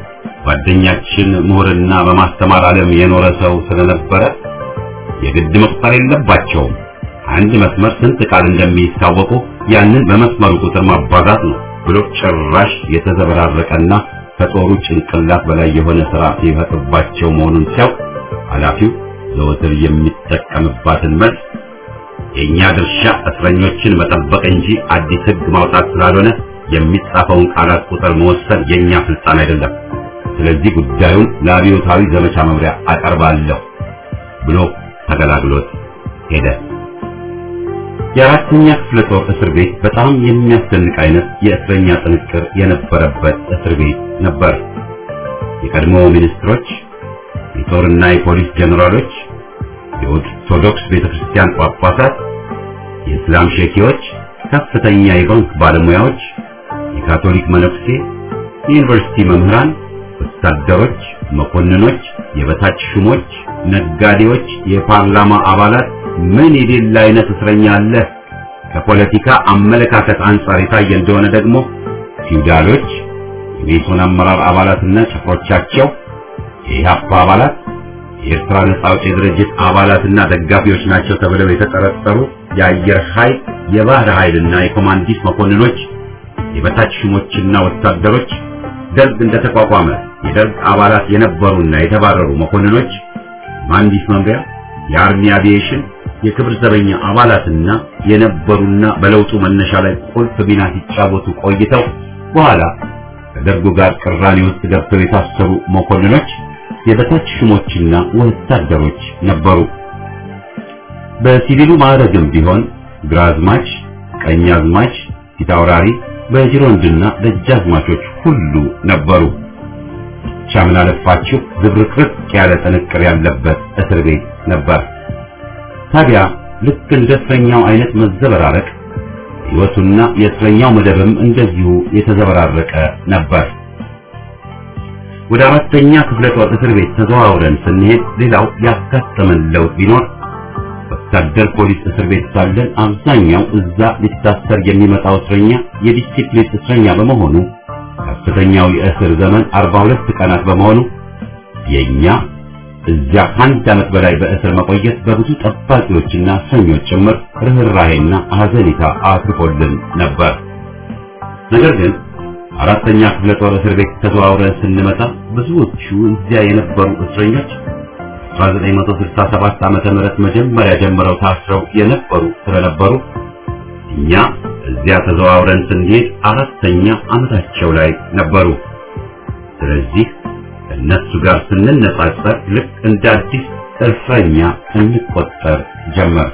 ጓደኛችን ምሁርና በማስተማር ዓለም የኖረ ሰው ስለነበረ የግድ መቁጠር የለባቸውም። አንድ መስመር ስንት ቃል እንደሚታወቁ ያንን በመስመሩ ቁጥር ማባዛት ነው ብሎ ጭራሽ የተዘበራረቀና ከጦሩ ጭንቅላት በላይ የሆነ ሥራ ሲፈጥባቸው መሆኑን ሲያውቅ ኃላፊው ዘወትር የሚጠቀምባትን መልስ የኛ ድርሻ እስረኞችን መጠበቅ እንጂ አዲስ ሕግ ማውጣት ስላልሆነ የሚጻፈውን ቃላት ቁጥር መወሰን የኛ ስልጣን አይደለም። ስለዚህ ጉዳዩን ለአብዮታዊ ዘመቻ መምሪያ አቀርባለሁ ብሎ ተገላግሎት ሄደ። የአራተኛ ክፍለ ጦር እስር ቤት በጣም የሚያስደንቅ አይነት የእስረኛ ጥንቅር የነበረበት እስር ቤት ነበር። የቀድሞ ሚኒስትሮች፣ የጦርና የፖሊስ ጀነራሎች፣ የኦርቶዶክስ ቤተክርስቲያን ጳጳሳት፣ የእስላም ሼኪዎች፣ ከፍተኛ የባንክ ባለሙያዎች፣ የካቶሊክ መነኩሴ፣ የዩኒቨርሲቲ መምህራን፣ ወታደሮች፣ መኮንኖች፣ የበታች ሹሞች፣ ነጋዴዎች፣ የፓርላማ አባላት ምን የሌላ አይነት እስረኛ አለ። ከፖለቲካ አመለካከት አንጻር የታየ እንደሆነ ደግሞ ፊውዳሎች፣ የሜሶን አመራር አባላትና ጭፍሮቻቸው፣ የኢህአፓ አባላት፣ የኤርትራ ነጻ አውጪ ድርጅት አባላትና ደጋፊዎች ናቸው ተብለው የተጠረጠሩ የአየር ኃይል፣ የባህር ኃይልና የኮማንዲስ መኮንኖች፣ የበታች ሹሞችና ወታደሮች፣ ደርግ እንደተቋቋመ የደርግ አባላት የነበሩና የተባረሩ መኮንኖች፣ ማንዲስ መምሪያ፣ የአርሚ አቪዬሽን፣ የክብር ዘበኛ አባላትና የነበሩና በለውጡ መነሻ ላይ ቁልፍ ሚና ሲጫወቱ ቆይተው በኋላ ከደርጉ ጋር ቅራኔ ውስጥ ገብተው የታሰሩ መኮንኖች፣ የበታች ሹሞችና ወታደሮች ነበሩ። በሲቪሉ ማዕረግም ቢሆን ግራዝማች፣ ቀኛዝማች፣ ፊታውራሪ፣ በጅሮንድና ደጃዝማቾች ሁሉ ነበሩ። ቻምን አለፋችሁ ዝብርቅርቅ ያለ ጥንቅር ያለበት እስር ቤት ነበር። ታዲያ ልክ እንደ እስረኛው አይነት መዘበራረቅ ሕይወቱና የእስረኛው መደብም እንደዚሁ የተዘበራረቀ ነበር። ወደ አራተኛ ክፍለ ጦር እስር ቤት ተዘዋውረን ስንሄድ ሌላው ያጋጠመን ለውጥ ቢኖር ወታደር ፖሊስ እስር ቤት ሳለን አብዛኛው እዛ ሊታሰር የሚመጣው እስረኛ የዲሲፕሊን እስረኛ በመሆኑ ከፍተኛው የእስር ዘመን አርባ ሁለት ቀናት በመሆኑ የኛ እዚያ ከአንድ ዓመት በላይ በእስር መቆየት በብዙ ጠባቂዎችና እስረኞች ጭምር ርህራሄና አዘኔታ አትርፎልን ነበር። ነገር ግን አራተኛ ክፍለ ጦር እስር ቤት ተዘዋውረን ስንመጣ ብዙዎቹ እዚያ የነበሩ እስረኞች አስራ ዘጠኝ መቶ ስልሳ ሰባት ዓመተ ምህረት መጀመሪያ ጀምረው ታስረው የነበሩ ስለነበሩ እኛ እዚያ ተዘዋውረን ስንሄድ አራተኛ ዓመታቸው ላይ ነበሩ። ስለዚህ እነሱ ጋር ስንነጻጸር ልክ እንደ አዲስ እስረኛ እንቆጠር ጀመር።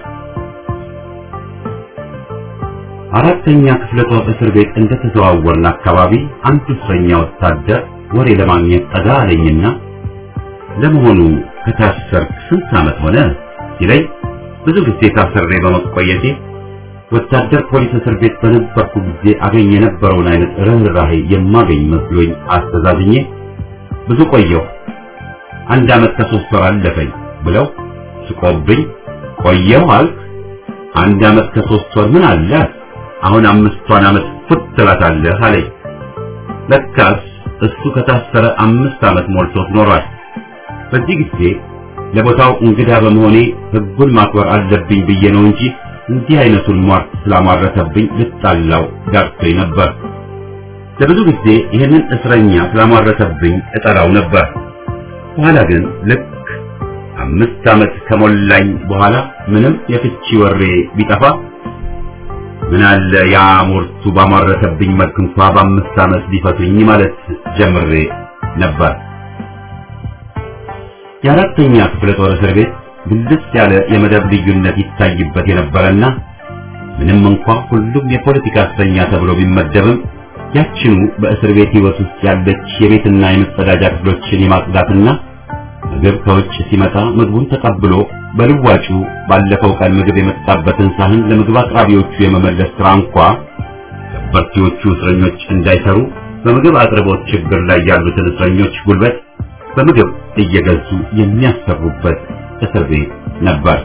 አራተኛ ክፍለ ጦር እስር ቤት እንደተዘዋወርን አካባቢ አንድ እስረኛ ወታደር ወሬ ለማግኘት ጠጋ አለኝና ለመሆኑ ከታሰርክ ስንት ዓመት ሆነ ሲለኝ ብዙ ጊዜ ታስሬ በመቆየቴ ወታደር ፖሊስ እስር ቤት በነበርኩ ጊዜ አገኝ የነበረውን አይነት ርህራሄ የማገኝ መስሎኝ አስተዛዝኜ ብዙ ቆየሁ፣ አንድ ዓመት ከሶስት ወር አለፈኝ ብለው ስቆብኝ ቆየሁ አልክ? አንድ ዓመት ከሶስት ወር ምን አለ አሁን አምስቷን ዓመት ፉት ትላታለህ አለኝ። ለካስ እሱ ከታሰረ አምስት ዓመት ሞልቶት ኖሯል። በዚህ ጊዜ ለቦታው እንግዳ በመሆኔ ሕጉን ማክበር አለብኝ ብዬ ነው እንጂ እንዲህ አይነቱን ሟርት ስላማረተብኝ ልጣላው ጋርቶኝ ነበር። ለብዙ ጊዜ ይህንን እስረኛ ስላማረተብኝ እጠላው ነበር። በኋላ ግን ልክ አምስት ዓመት ከሞላኝ በኋላ ምንም የፍቺ ወሬ ቢጠፋ ምን አለ ያ ሞርቱ ባማረተብኝ መልክ እንኳን በአምስት ዓመት ሊፈቱኝ ማለት ጀምሬ ነበር። የአራተኛ ክፍለ ጦር እስር ቤት ግልጽ ያለ የመደብ ልዩነት ይታይበት የነበረና ምንም እንኳን ሁሉም የፖለቲካ እስረኛ ተብሎ ቢመደብም ያችኑ በእስር ቤት ሕይወት ውስጥ ያለች የቤትና የመጸዳጃ ክፍሎችን የማጽዳትና ምግብ ከውጭ ሲመጣ ምግቡን ተቀብሎ በልዋጩ ባለፈው ቀን ምግብ የመጣበትን ሳህን ለምግብ አቅራቢዎቹ የመመለስ ስራ እንኳን ከበርቲዎቹ እስረኞች እንዳይሰሩ በምግብ አቅርቦት ችግር ላይ ያሉትን እስረኞች ጉልበት በምግብ እየገዙ የሚያሰሩበት እስር ቤት ነበር።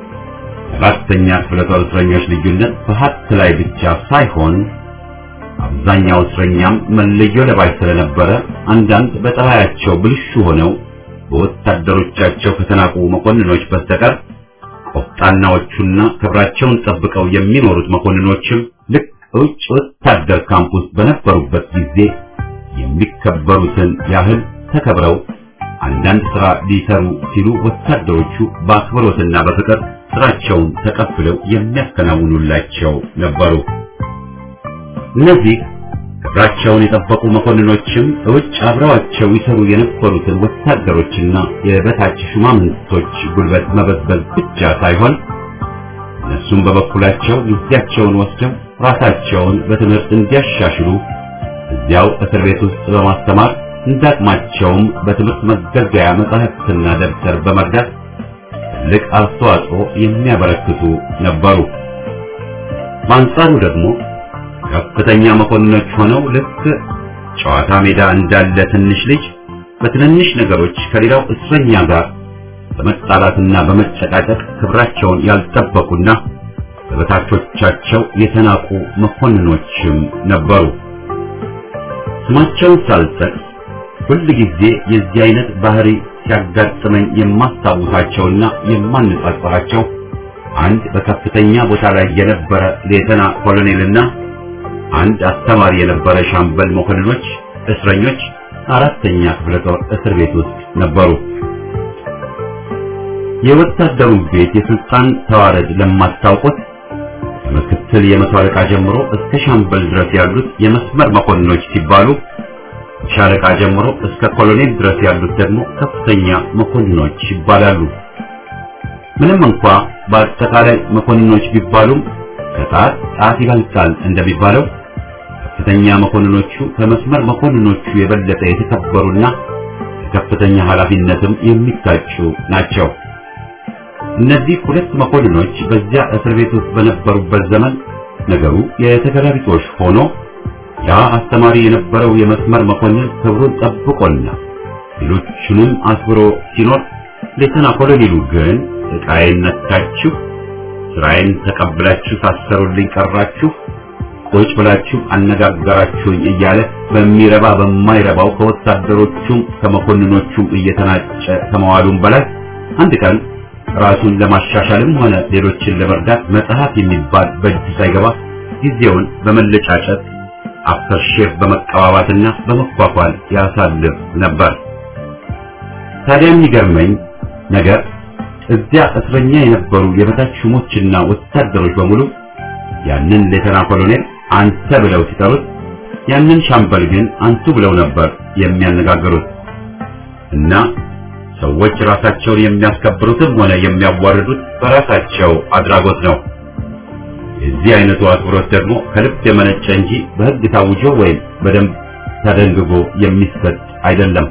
አራተኛ ክፍለ ጦር እስረኞች ልዩነት በሀብት ላይ ብቻ ሳይሆን አብዛኛው እስረኛም መለዮ ለባሽ ስለነበረ አንዳንድ በጠባያቸው ብልሹ ሆነው በወታደሮቻቸው ከተናቁ መኮንኖች በስተቀር ቆፍጣናዎቹና ክብራቸውን ጠብቀው የሚኖሩት መኮንኖችም ልክ ውጭ ወታደር ካምፕ ውስጥ በነበሩበት ጊዜ የሚከበሩትን ያህል ተከብረው አንዳንድ ስራ ሊሰሩ ሲሉ ወታደሮቹ በአክብሮትና በፍቅር ስራቸውን ተቀብለው የሚያከናውኑላቸው ነበሩ። እነዚህ ክብራቸውን የጠበቁ መኮንኖችም ውጭ አብረዋቸው ይሰሩ የነበሩትን ወታደሮችና የበታች ሹማምንቶች ጉልበት መበዝበዝ ብቻ ሳይሆን እነሱም በበኩላቸው ጊዜያቸውን ወስደው ራሳቸውን በትምህርት እንዲያሻሽሉ እዚያው እስር ቤት ውስጥ በማስተማር እንዳቅማቸውም በትምህርት መገልገያ መጻሕፍትና ደብተር በመርዳት ትልቅ አስተዋጽኦ የሚያበረክቱ ነበሩ። በአንጻሩ ደግሞ ከፍተኛ መኮንኖች ሆነው ልክ ጨዋታ ሜዳ እንዳለ ትንሽ ልጅ በትንንሽ ነገሮች ከሌላው እስረኛ ጋር በመጣላትና በመጨቃጨቅ ክብራቸውን ያልጠበቁና በበታቾቻቸው የተናቁ መኮንኖችም ነበሩ። ስማቸውን ሳልጠቅስ ሁል ጊዜ የዚህ አይነት ባህሪ ሲያጋጥመኝ የማስታውሳቸውና የማነጻጽራቸው አንድ በከፍተኛ ቦታ ላይ የነበረ ሌተና ኮሎኔልና አንድ አስተማሪ የነበረ ሻምበል መኮንኖች እስረኞች አራተኛ ክፍለ ጦር እስር ቤት ውስጥ ነበሩ። የወታደሩ ቤት የስልጣን ተዋረድ ለማታውቁት ከምክትል የመቶ አለቃ ጀምሮ እስከ ሻምበል ድረስ ያሉት የመስመር መኮንኖች ሲባሉ ሻለቃ ጀምሮ እስከ ኮሎኔል ድረስ ያሉት ደግሞ ከፍተኛ መኮንኖች ይባላሉ። ምንም እንኳ በአጠቃላይ መኮንኖች ቢባሉም ከጣት ጣት ይበልጣል እንደሚባለው ከፍተኛ መኮንኖቹ ከመስመር መኮንኖቹ የበለጠ የተከበሩና ከፍተኛ ኃላፊነትም የሚታጩ ናቸው። እነዚህ ሁለት መኮንኖች በዚያ እስር ቤት ውስጥ በነበሩበት ዘመን ነገሩ የተገላቢጦሽ ሆኖ ያ አስተማሪ የነበረው የመስመር መኮንን ክብሩን ጠብቆና ሌሎቹንም አክብሮ ሲኖር፣ ሌተና ኮሎኔሉ ግን ዕቃዬን ነካችሁ፣ ስራዬን ተቀብላችሁ ሳሰሩልኝ ቀራችሁ፣ ቁጭ ብላችሁ አነጋገራችሁኝ እያለ በሚረባ በማይረባው ከወታደሮቹም ከመኮንኖቹም እየተናጨ ከመዋሉም በላይ አንድ ቀን ራሱን ለማሻሻልም ሆነ ሌሎችን ለመርዳት መጽሐፍ የሚባል በእጁ ሳይገባ ጊዜውን በመለጫጨት አፍተር ሼፍ በመቀባባትና በመኳኳል ያሳልፍ ነበር። ታዲያ የሚገርመኝ ነገር እዚያ እስረኛ የነበሩ የበታች ሹሞችና ወታደሮች በሙሉ ያንን ሌተና ኮሎኔል አንተ ብለው ሲጠሩት፣ ያንን ሻምበል ግን አንቱ ብለው ነበር የሚያነጋግሩት። እና ሰዎች ራሳቸውን የሚያስከብሩትም ሆነ የሚያዋርዱት በራሳቸው አድራጎት ነው። የዚህ አይነቱ አክብሮት ደግሞ ከልብ የመነጨ እንጂ በሕግ ታውጆ ወይም በደንብ ተደንግጎ የሚሰጥ አይደለም።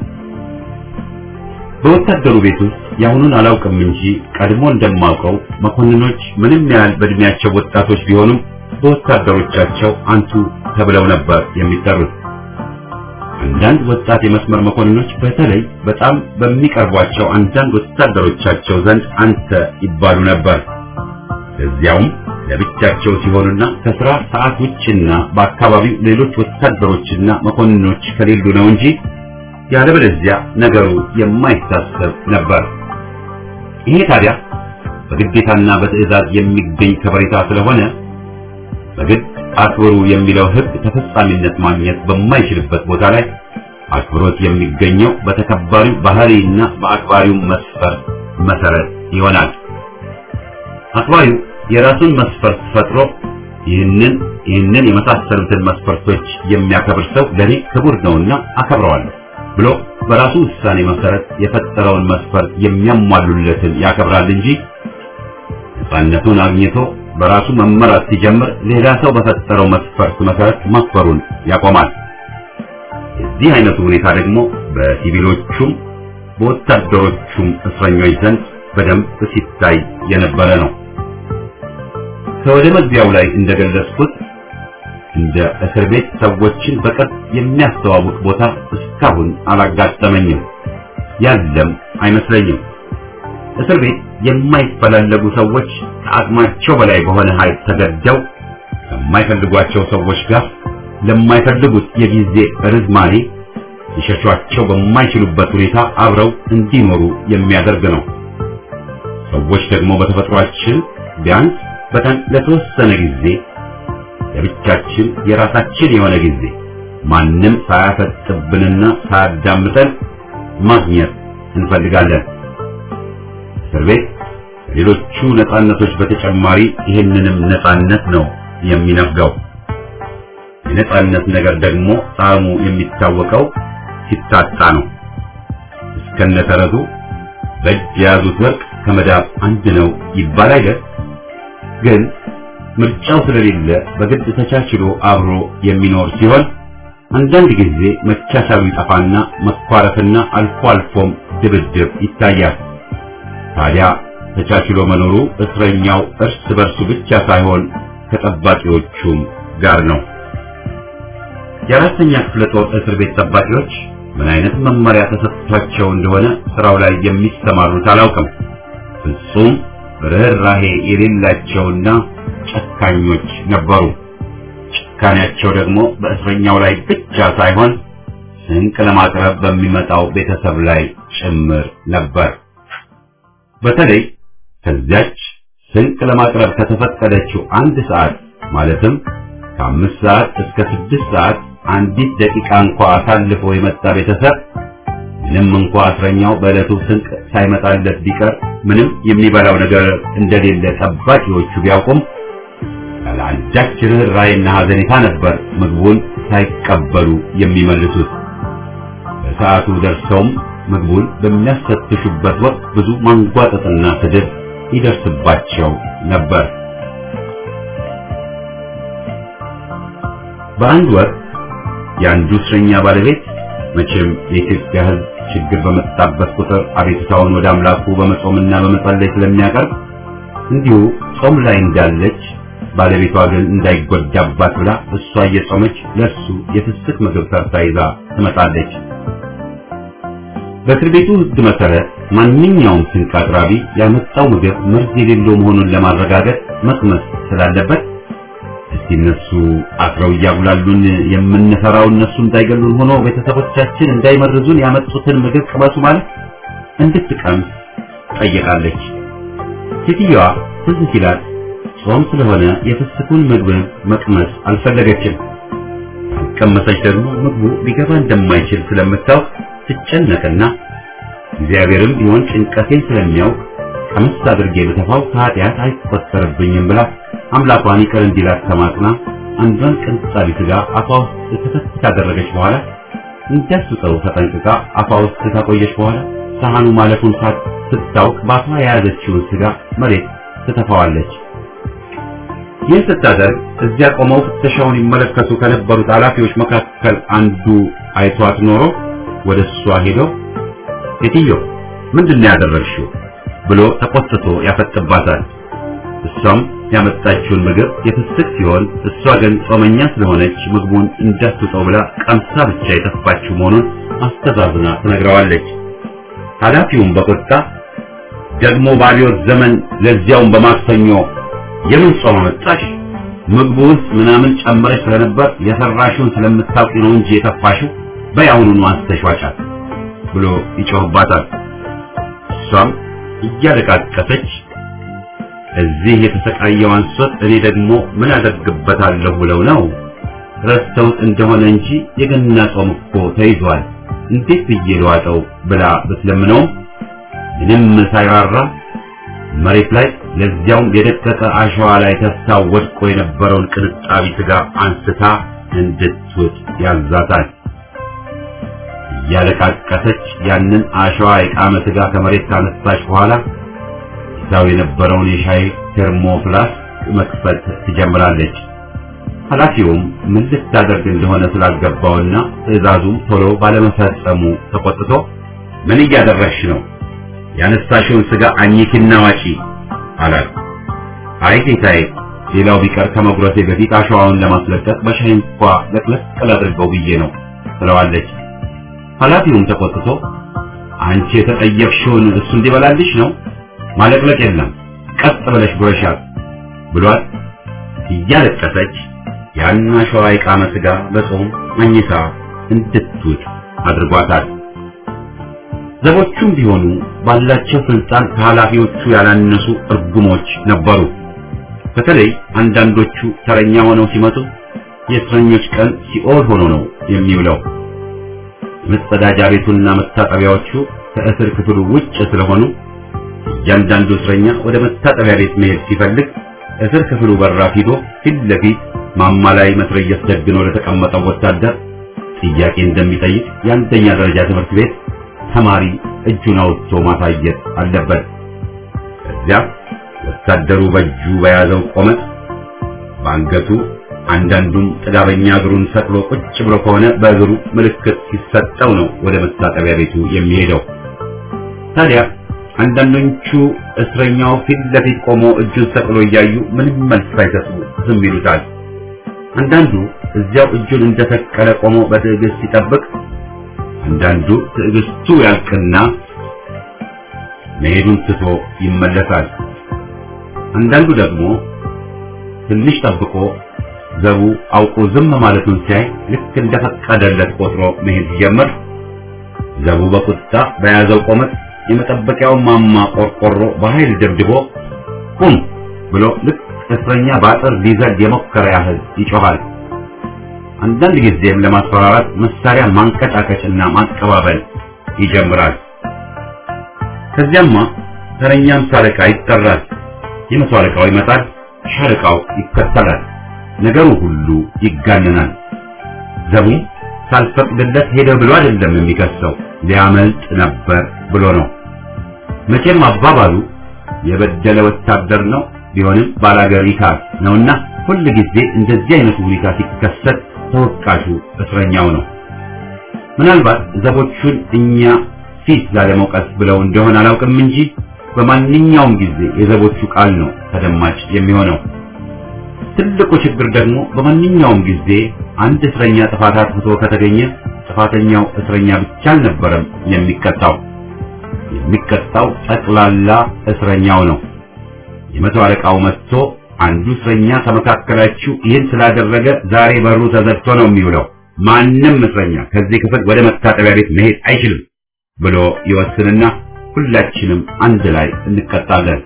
በወታደሩ ቤት ውስጥ ያሁኑን አላውቅም እንጂ ቀድሞ እንደማውቀው መኮንኖች ምንም ያህል በእድሜያቸው ወጣቶች ቢሆኑም በወታደሮቻቸው አንቱ ተብለው ነበር የሚጠሩት። አንዳንድ ወጣት የመስመር መኮንኖች በተለይ በጣም በሚቀርቧቸው አንዳንድ ወታደሮቻቸው ዘንድ አንተ ይባሉ ነበር። እዚያውም ለብቻቸው ሲሆኑና ከስራ ሰዓት ውጭና በአካባቢው ሌሎች ወታደሮችና መኮንኖች ከሌሉ ነው እንጂ ያለበለዚያ ነገሩ የማይታሰብ ነበር። ይሄ ታዲያ በግዴታና በትዕዛዝ የሚገኝ ከበሬታ ስለሆነ በግድ አክብሩ የሚለው ሕግ ተፈጻሚነት ማግኘት በማይችልበት ቦታ ላይ አክብሮት የሚገኘው በተከባሪው ባህሪና በአክባሪው መስፈርት መሰረት ይሆናል። አክባሪው የራሱን መስፈርት ፈጥሮ ይህንን ይህንን የመሳሰሉትን መስፈርቶች የሚያከብር ሰው ለኔ ክቡር ነውና አከብረዋለሁ ብሎ በራሱ ውሳኔ መሰረት የፈጠረውን መስፈርት የሚያሟሉለትን ያከብራል እንጂ ነፃነቱን አግኝቶ በራሱ መመራት ሲጀምር ሌላ ሰው በፈጠረው መስፈርት መሰረት ማክበሩን ያቆማል። የዚህ አይነቱ ሁኔታ ደግሞ በሲቪሎቹም በወታደሮቹም እስረኞች ዘንድ በደንብ ሲታይ የነበረ ነው። ከወደ መግቢያው ላይ እንደገለጽኩት እንደ እስር ቤት ሰዎችን በቅርብ የሚያስተዋውቅ ቦታ እስካሁን አላጋጠመኝም፣ ያለም አይመስለኝም። እስር ቤት የማይፈላለጉ ሰዎች ከአቅማቸው በላይ በሆነ ኃይል ተገደው ከማይፈልጓቸው ሰዎች ጋር ለማይፈልጉት የጊዜ ርዝማኔ ሊሸሿቸው በማይችሉበት ሁኔታ አብረው እንዲኖሩ የሚያደርግ ነው። ሰዎች ደግሞ በተፈጥሯችን ቢያንስ በቀን ለተወሰነ ጊዜ ለብቻችን የራሳችን የሆነ ጊዜ ማንም ሳያፈጥብንና ሳያዳምጠን ማግኘት እንፈልጋለን። እስር ቤት ከሌሎቹ ነፃነቶች በተጨማሪ ይህንንም ነፃነት ነው የሚነፍገው። የነፃነት ነገር ደግሞ ጣዕሙ የሚታወቀው ሲታጣ ነው። እስከነተረቱ በእጅ የያዙት ወርቅ ከመዳብ አንድ ነው ይባል አይደል? ግን ምርጫው ስለሌለ በግድ ተቻችሎ አብሮ የሚኖር ሲሆን አንዳንድ ጊዜ መቻቻሉ ይጠፋና መኳረፍና አልፎ አልፎም ድብድብ ይታያል። ታዲያ ተቻችሎ መኖሩ እስረኛው እርስ በርሱ ብቻ ሳይሆን ከጠባቂዎቹም ጋር ነው። የአራተኛ ክፍለ ጦር እስር ቤት ጠባቂዎች ምን አይነት መመሪያ ተሰጥቷቸው እንደሆነ ስራው ላይ የሚስተማሩት አላውቅም። ፍጹም ርህራሄ የሌላቸውና ጨካኞች ነበሩ። ጭካኔያቸው ደግሞ በእስረኛው ላይ ብቻ ሳይሆን ስንቅ ለማቅረብ በሚመጣው ቤተሰብ ላይ ጭምር ነበር። በተለይ ከዚያች ስንቅ ለማቅረብ ከተፈቀደችው አንድ ሰዓት ማለትም ከአምስት ሰዓት እስከ ስድስት ሰዓት አንዲት ደቂቃ እንኳን አሳልፎ የመጣ ቤተሰብ ምንም እንኳን እስረኛው በዕለቱ ስንቅ ሳይመጣለት ቢቀር ምንም የሚበላው ነገር እንደሌለ ጠባቂዎቹ ቢያውቁም ያለ አንዳች ርህራሄና ሐዘኔታ ነበር ምግቡን ሳይቀበሉ የሚመልሱት። በሰዓቱ ደርሰውም ምግቡን በሚያስፈትሹበት ወቅት ብዙ ማንጓጠጥና ስድብ ይደርስባቸው ነበር። በአንድ ወቅት የአንዱ እስረኛ ባለቤት መቼም የኢትዮጵያ ሕዝብ ችግር በመጣበት ቁጥር አቤቱታውን ወደ አምላኩ በመጾምና በመጸለይ ስለሚያቀርብ እንዲሁ ጾም ላይ እንዳለች ባለቤቷ ግን እንዳይጎዳባት ብላ እሷ እየጾመች ለሱ የፍስክ ምግብ ሰርታ ይዛ ትመጣለች። በእስር ቤቱ ሕግ መሰረት ማንኛውም ስንቅ አቅራቢ ያመጣው ምግብ መርዝ የሌለው መሆኑን ለማረጋገጥ መቅመስ ስላለበት እስቲ እነሱ አስረው እያጉላሉን የምንፈራው እነሱ እንዳይገሉን ሆኖ ቤተሰቦቻችን እንዳይመርዙን ያመጡትን ምግብ ቅመሱ ማለት እንድትቀምስ ጠይቃለች። ሴትዮዋ ትዝ ሲላት ጾም ስለሆነ የፍስኩን ምግብ መቅመስ አልፈለገችም። ቀመሰች ደግሞ ምግቡ ሊገባ እንደማይችል ስለምታውቅ ትጨነቅና እግዚአብሔርም ቢሆን ጭንቀቴን ስለሚያውቅ ቀምስ አድርጌ ብተፋው ከኃጢአት አይቆጠርብኝም ብላ አምላኳን ይቅር እንዲላት ተማጽና አንዷን ቅንጣቢ ስጋ አፏ ውስጥ ተከት ካደረገች በኋላ እንዳትሰው ተጠንቅቃ አፏ ውስጥ ካቆየች በኋላ ሳህኑ ማለፉን ስታውቅ ባፏ የያዘችውን ስጋ መሬት ትተፋዋለች። ይህን ስታደርግ እዚያ ቆመው ፍተሻውን ይመለከቱ ከነበሩት ኃላፊዎች መካከል አንዱ አይቷት ኖሮ ወደ እሷ ሄዶ ሴትዮ ምንድነው ያደረግሽው ብሎ ተቆጥቶ ያፈጥባታል። እሷም ያመጣችውን ምግብ የፍስክ ሲሆን እሷ ግን ጾመኛ ስለሆነች ምግቡን እንዳትጠው ብላ ቀምሳ ብቻ የተፋችው መሆኑን አስተዛዝና ትነግረዋለች። ኃላፊውም በቁጣ ደግሞ ባልዮት ዘመን ለዚያውም በማክሰኞ የምን ጾም መጣሽ? ምግቡ ውስጥ ምናምን ጨምረሽ ስለነበር የሰራሽውን ስለምታውቂ ነው እንጂ የተፋሽው በያውኑኑ አስተሽዋጫት ብሎ ይጮህባታል። እሷም እያለቃቀሰች እዚህ የተሰቃየው አንሶት እኔ ደግሞ ምን አደርግበታለሁ ብለው ነው ረስተውት እንደሆነ እንጂ የገና ጾም እኮ ተይዟል እንዴት ብዬ ልዋጠው ብላ ብትለምነው ምንም ሳይራራ መሬት ላይ ለዚያውም የደቀቀ አሸዋ ላይ ተስታው ወድቆ የነበረውን ቅንጣቢ ስጋ አንስታ እንድትውጥ ያዛታል። ያለቃቀሰች ያንን አሸዋ የቃመ ስጋ ከመሬት ካነሳች በኋላ ይዛው የነበረውን የሻይ ቴርሞፍላስ መክፈት ትጀምራለች። ኃላፊውም ምን ልታደርግ እንደሆነ ስላልገባውና ትዕዛዙም ቶሎ ባለመፈጸሙ ተቆጥቶ ምን እያደረግሽ ነው? ያነሳሽውን ስጋ አኝኪና ዋጪ አላት። አይ ጌታዬ፣ ሌላው ቢቀር ከመጉረሴ በፊት አሸዋውን ለማስለቀቅ በሻይ እንኳ ለቅለቅ አድርገው ብዬ ነው ትለዋለች። ኃላፊውም ተቆጥቶ አንቺ የተጠየፍሽውን እሱ እንዲበላልሽ ነው? ማለቅለቅ የለም ቀጥ ብለሽ ጉረሻት ብሏት እያለቀሰች ያን አሸዋ የቃመ ስጋ በጾም አኝሳ እንድትውጥ አድርጓታል። ዘቦቹም ቢሆኑ ባላቸው ስልጣን ከኃላፊዎቹ ያላነሱ እርጉሞች ነበሩ። በተለይ አንዳንዶቹ ተረኛ ሆነው ሲመጡ የእስረኞች ቀን ሲኦል ሆኖ ነው የሚውለው። መጸዳጃ ቤቱና መታጠቢያዎቹ ከእስር ክፍሉ ውጭ ስለሆኑ እያንዳንዱ እስረኛ ወደ መታጠቢያ ቤት መሄድ ሲፈልግ እስር ክፍሉ በራፍ ሄዶ ፊት ለፊት ማማ ላይ መትረየስ ደግኖ ለተቀመጠው ወታደር ጥያቄ እንደሚጠይቅ የአንደኛ ደረጃ ትምህርት ቤት ተማሪ እጁን አውጥቶ ማሳየት አለበት። ከዚያ ወታደሩ በእጁ በያዘው ቆመጥ በአንገቱ አንዳንዱም ጥጋበኛ እግሩን ሰቅሎ ቁጭ ብሎ ከሆነ በእግሩ ምልክት ሲሰጠው ነው ወደ መታጠቢያ ቤቱ የሚሄደው። ታዲያ አንዳንዶቹ እስረኛው ፊት ለፊት ቆሞ እጁን ሰቅሎ እያዩ ምንም መልስ ሳይሰጡ ዝም ይሉታል። አንዳንዱ እዚያው እጁን እንደተቀለ ቆሞ በትዕግስት ሲጠብቅ፣ አንዳንዱ ትዕግስቱ ያልቅና መሄዱን ትቶ ይመለሳል። አንዳንዱ ደግሞ ትንሽ ጠብቆ ዘቡ አውቆ ዝም ማለቱን ሲያይ ልክ እንደፈቀደለት ቆጥሮ መሄድ ሲጀምር ዘቡ በቁጣ በያዘው ቆመጥ የመጠበቂያውን ማማ ቆርቆሮ በኃይል ደብድቦ ቁም ብሎ ልክ እስረኛ ባጥር ሊዘል የሞከረ ያህል ይጮሃል። አንዳንድ ጊዜም ለማስፈራራት መሳሪያ ማንቀጫቀጭና ማቀባበል ይጀምራል። ከዚያማ ተረኛም ሳለቃ ይጠራል። የመቶ አለቃው ይመጣል፣ ሻለቃው ይከተላል። ነገሩ ሁሉ ይጋነናል። ዘቡም ሳልፈቅድለት ሄደ ብሎ አይደለም የሚከሰው፣ ሊያመልጥ ነበር ብሎ ነው። መቼም አባባሉ የበደለ ወታደር ነው ቢሆንም ባላገር ይካር ነውና ሁሉ ጊዜ እንደዚህ አይነቱ ሁኔታ ሲከሰት ተወቃሹ እስረኛው ነው። ምናልባት ዘቦቹን እኛ ፊት ላለመውቀስ ብለው እንደሆነ አላውቅም እንጂ በማንኛውም ጊዜ የዘቦቹ ቃል ነው ተደማጭ የሚሆነው። ትልቁ ችግር ደግሞ በማንኛውም ጊዜ አንድ እስረኛ ጥፋት አጥፍቶ ከተገኘ ጥፋተኛው እስረኛ ብቻ አልነበረም የሚቀጣው፣ የሚቀጣው ጠቅላላ እስረኛው ነው። የመቶ አለቃው መጥቶ አንዱ እስረኛ ከመካከላችሁ ይህን ስላደረገ ዛሬ በሩ ተዘግቶ ነው የሚውለው፣ ማንም እስረኛ ከዚህ ክፍል ወደ መታጠቢያ ቤት መሄድ አይችልም ብሎ ይወስንና ሁላችንም አንድ ላይ እንቀጣለን።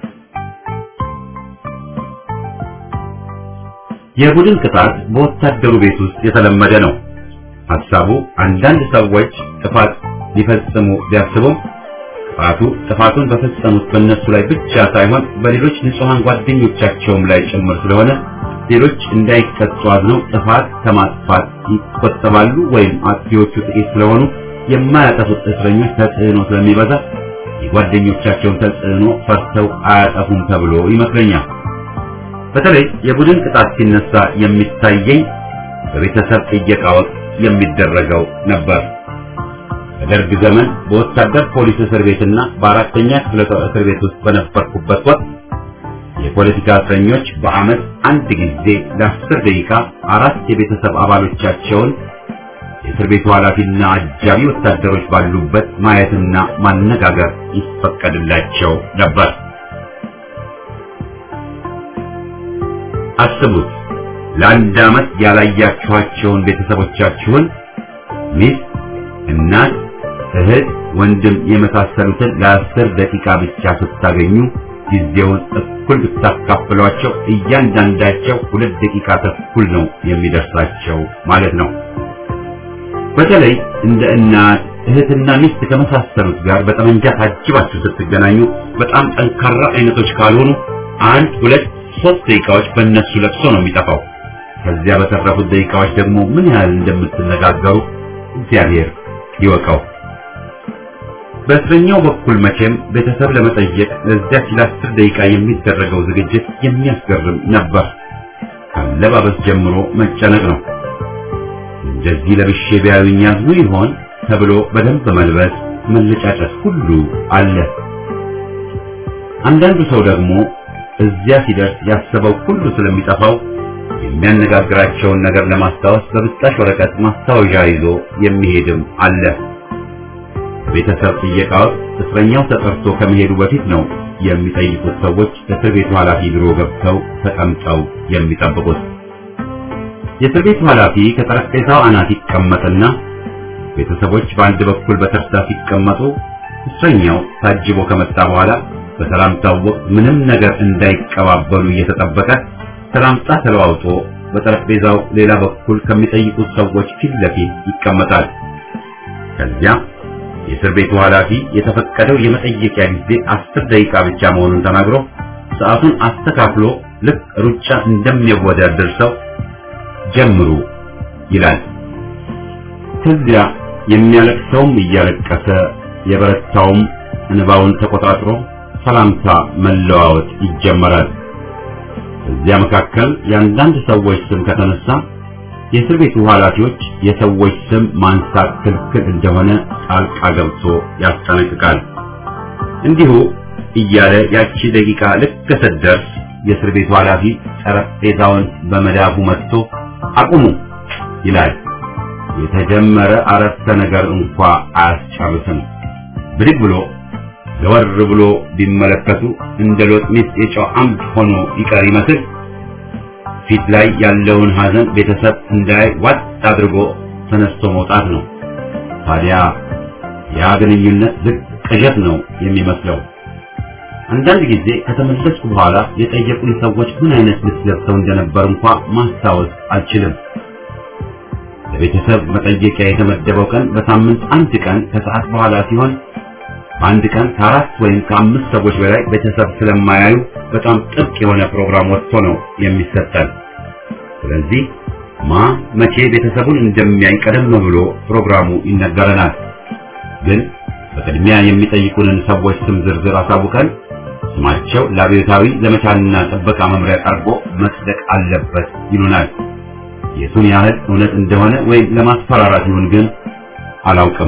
የቡድን ቅጣት በወታደሩ ቤት ውስጥ የተለመደ ነው። ሐሳቡ አንዳንድ ሰዎች ጥፋት ሊፈጽሙ ቢያስቡም ቅጣቱ ጥፋቱን በፈጸሙት በእነሱ ላይ ብቻ ሳይሆን በሌሎች ንጹሃን ጓደኞቻቸውም ላይ ጭምር ስለሆነ ሌሎች እንዳይቀጡ አዝነው ጥፋት ከማጥፋት ይቆጠባሉ፣ ወይም አጥፊዎቹ ጥቂት ስለሆኑ የማያጠፉት እስረኞች ተጽዕኖ ስለሚበዛ የጓደኞቻቸውን ተጽዕኖ ፈርተው አያጠፉም ተብሎ ይመስለኛል። በተለይ የቡድን ቅጣት ሲነሳ የሚታየኝ በቤተሰብ ጥየቃ ወቅት የሚደረገው ነበር። በደርግ ዘመን በወታደር ፖሊስ እስር ቤትና በአራተኛ ክፍለ ጦር እስር ቤት ውስጥ በነበርኩበት ወቅት የፖለቲካ እስረኞች በአመት አንድ ጊዜ ለአስር ደቂቃ አራት የቤተሰብ አባሎቻቸውን የእስር ቤቱ ኃላፊና አጃቢ ወታደሮች ባሉበት ማየትና ማነጋገር ይፈቀድላቸው ነበር። አስቡት፣ ለአንድ አመት ያላያችኋቸውን ቤተሰቦቻችሁን ሚስት፣ እናት፣ እህት፣ ወንድም የመሳሰሉትን ለአስር ደቂቃ ብቻ ስታገኙ ጊዜውን እኩል ብታካፍሏቸው እያንዳንዳቸው ሁለት ደቂቃ ተኩል ነው የሚደርሳቸው ማለት ነው። በተለይ እንደ እናት፣ እህትና ሚስት ከመሳሰሉት ጋር በጠመንጃ ታጅባችሁ ስትገናኙ በጣም ጠንካራ አይነቶች ካልሆኑ አንድ ሁለት ሶስት ደቂቃዎች በእነሱ ለቅሶ ነው የሚጠፋው። ከዚያ በተረፉት ደቂቃዎች ደግሞ ምን ያህል እንደምትነጋገሩ እግዚአብሔር ይወቀው። በእስረኛው በኩል መቼም ቤተሰብ ለመጠየቅ ለዚያች ለአስር ደቂቃ የሚደረገው ዝግጅት የሚያስገርም ነበር። ከአለባበስ ጀምሮ መጨነቅ ነው። እንደዚህ ለብሼ ቢያዩኝ ያዝኑ ይሆን ተብሎ በደንብ መልበስ፣ መለጫጨት ሁሉ አለ። አንዳንዱ ሰው ደግሞ እዚያ ሲደርስ ያሰበው ሁሉ ስለሚጠፋው የሚያነጋግራቸውን ነገር ለማስታወስ በብጣሽ ወረቀት ማስታወሻ ይዞ የሚሄድም አለ። ቤተሰብ ጥየቃው እስረኛው ተጠርቶ ከመሄዱ በፊት ነው የሚጠይቁት ሰዎች እስር ቤቱ ኃላፊ ቢሮ ገብተው ተቀምጠው የሚጠብቁት። የእስር ቤቱ ኃላፊ ከጠረጴዛው አናት ይቀመጥና ቤተሰቦች በአንድ በኩል በተርታ ሲቀመጡ እስረኛው ታጅቦ ከመጣ በኋላ በሰላምታው ወቅት ምንም ነገር እንዳይቀባበሉ እየተጠበቀ ሰላምታ ተለዋውጦ በጠረጴዛው ሌላ በኩል ከሚጠይቁት ሰዎች ፊት ለፊት ይቀመጣል። ከዚያ የእስር ቤቱ ኃላፊ የተፈቀደው የመጠየቂያ ጊዜ አስር ደቂቃ ብቻ መሆኑን ተናግሮ ሰዓቱን አስተካክሎ ልክ ሩጫ እንደሚወዳደር ሰው ጀምሩ ይላል። ከዚያ የሚያለቅሰውም እያለቀሰ የበረታውም እንባውን ተቆጣጥሮ ሰላምታ መለዋወጥ ይጀመራል። በዚያ መካከል የአንዳንድ ሰዎች ስም ከተነሳ የእስር ቤቱ ኃላፊዎች የሰዎች ስም ማንሳት ክልክል እንደሆነ ጣልቃ ገብቶ ያስጠነቅቃል። እንዲሁ እያለ ያቺ ደቂቃ ልክ ስትደርስ የእስር ቤቱ ኃላፊ ጠረጴዛውን በመዳፉ መጥቶ አቁሙ ይላል። የተጀመረ አረፍተ ነገር እንኳ አያስጨርስም። ብድግ ብሎ ዘወር ብሎ ቢመለከቱ እንደ ሎጥ ሚስት የጨው አምድ ሆኖ ይቀር ይመስል ፊት ላይ ያለውን ሐዘን ቤተሰብ እንዳይ ዋጥ አድርጎ ተነስቶ መውጣት ነው። ታዲያ ያ ግንኙነት ዝቅ ቅዠት ነው የሚመስለው። አንዳንድ ጊዜ ከተመለስኩ በኋላ የጠየቁኝ ሰዎች ምን አይነት ልብስ ለብሰው እንደነበር እንኳ ማስታወስ አልችልም። ለቤተሰብ መጠየቂያ የተመደበው ቀን በሳምንት አንድ ቀን ከሰዓት በኋላ ሲሆን በአንድ ቀን ከአራት ወይም ከአምስት ሰዎች በላይ ቤተሰብ ስለማያዩ በጣም ጥብቅ የሆነ ፕሮግራም ወጥቶ ነው የሚሰጠን። ስለዚህ ማ መቼ ቤተሰቡን እንደሚያይ ቀደም ብሎ ፕሮግራሙ ይነገረናል። ግን በቅድሚያ የሚጠይቁንን ሰዎች ስም ዝርዝር አሳውቀን ስማቸው ለአብዮታዊ ዘመቻና ጥበቃ መምሪያ ቀርቦ መጽደቅ አለበት ይሉናል። የቱን ያህል እውነት እንደሆነ ወይም ለማስፈራራት ይሁን ግን አላውቅም።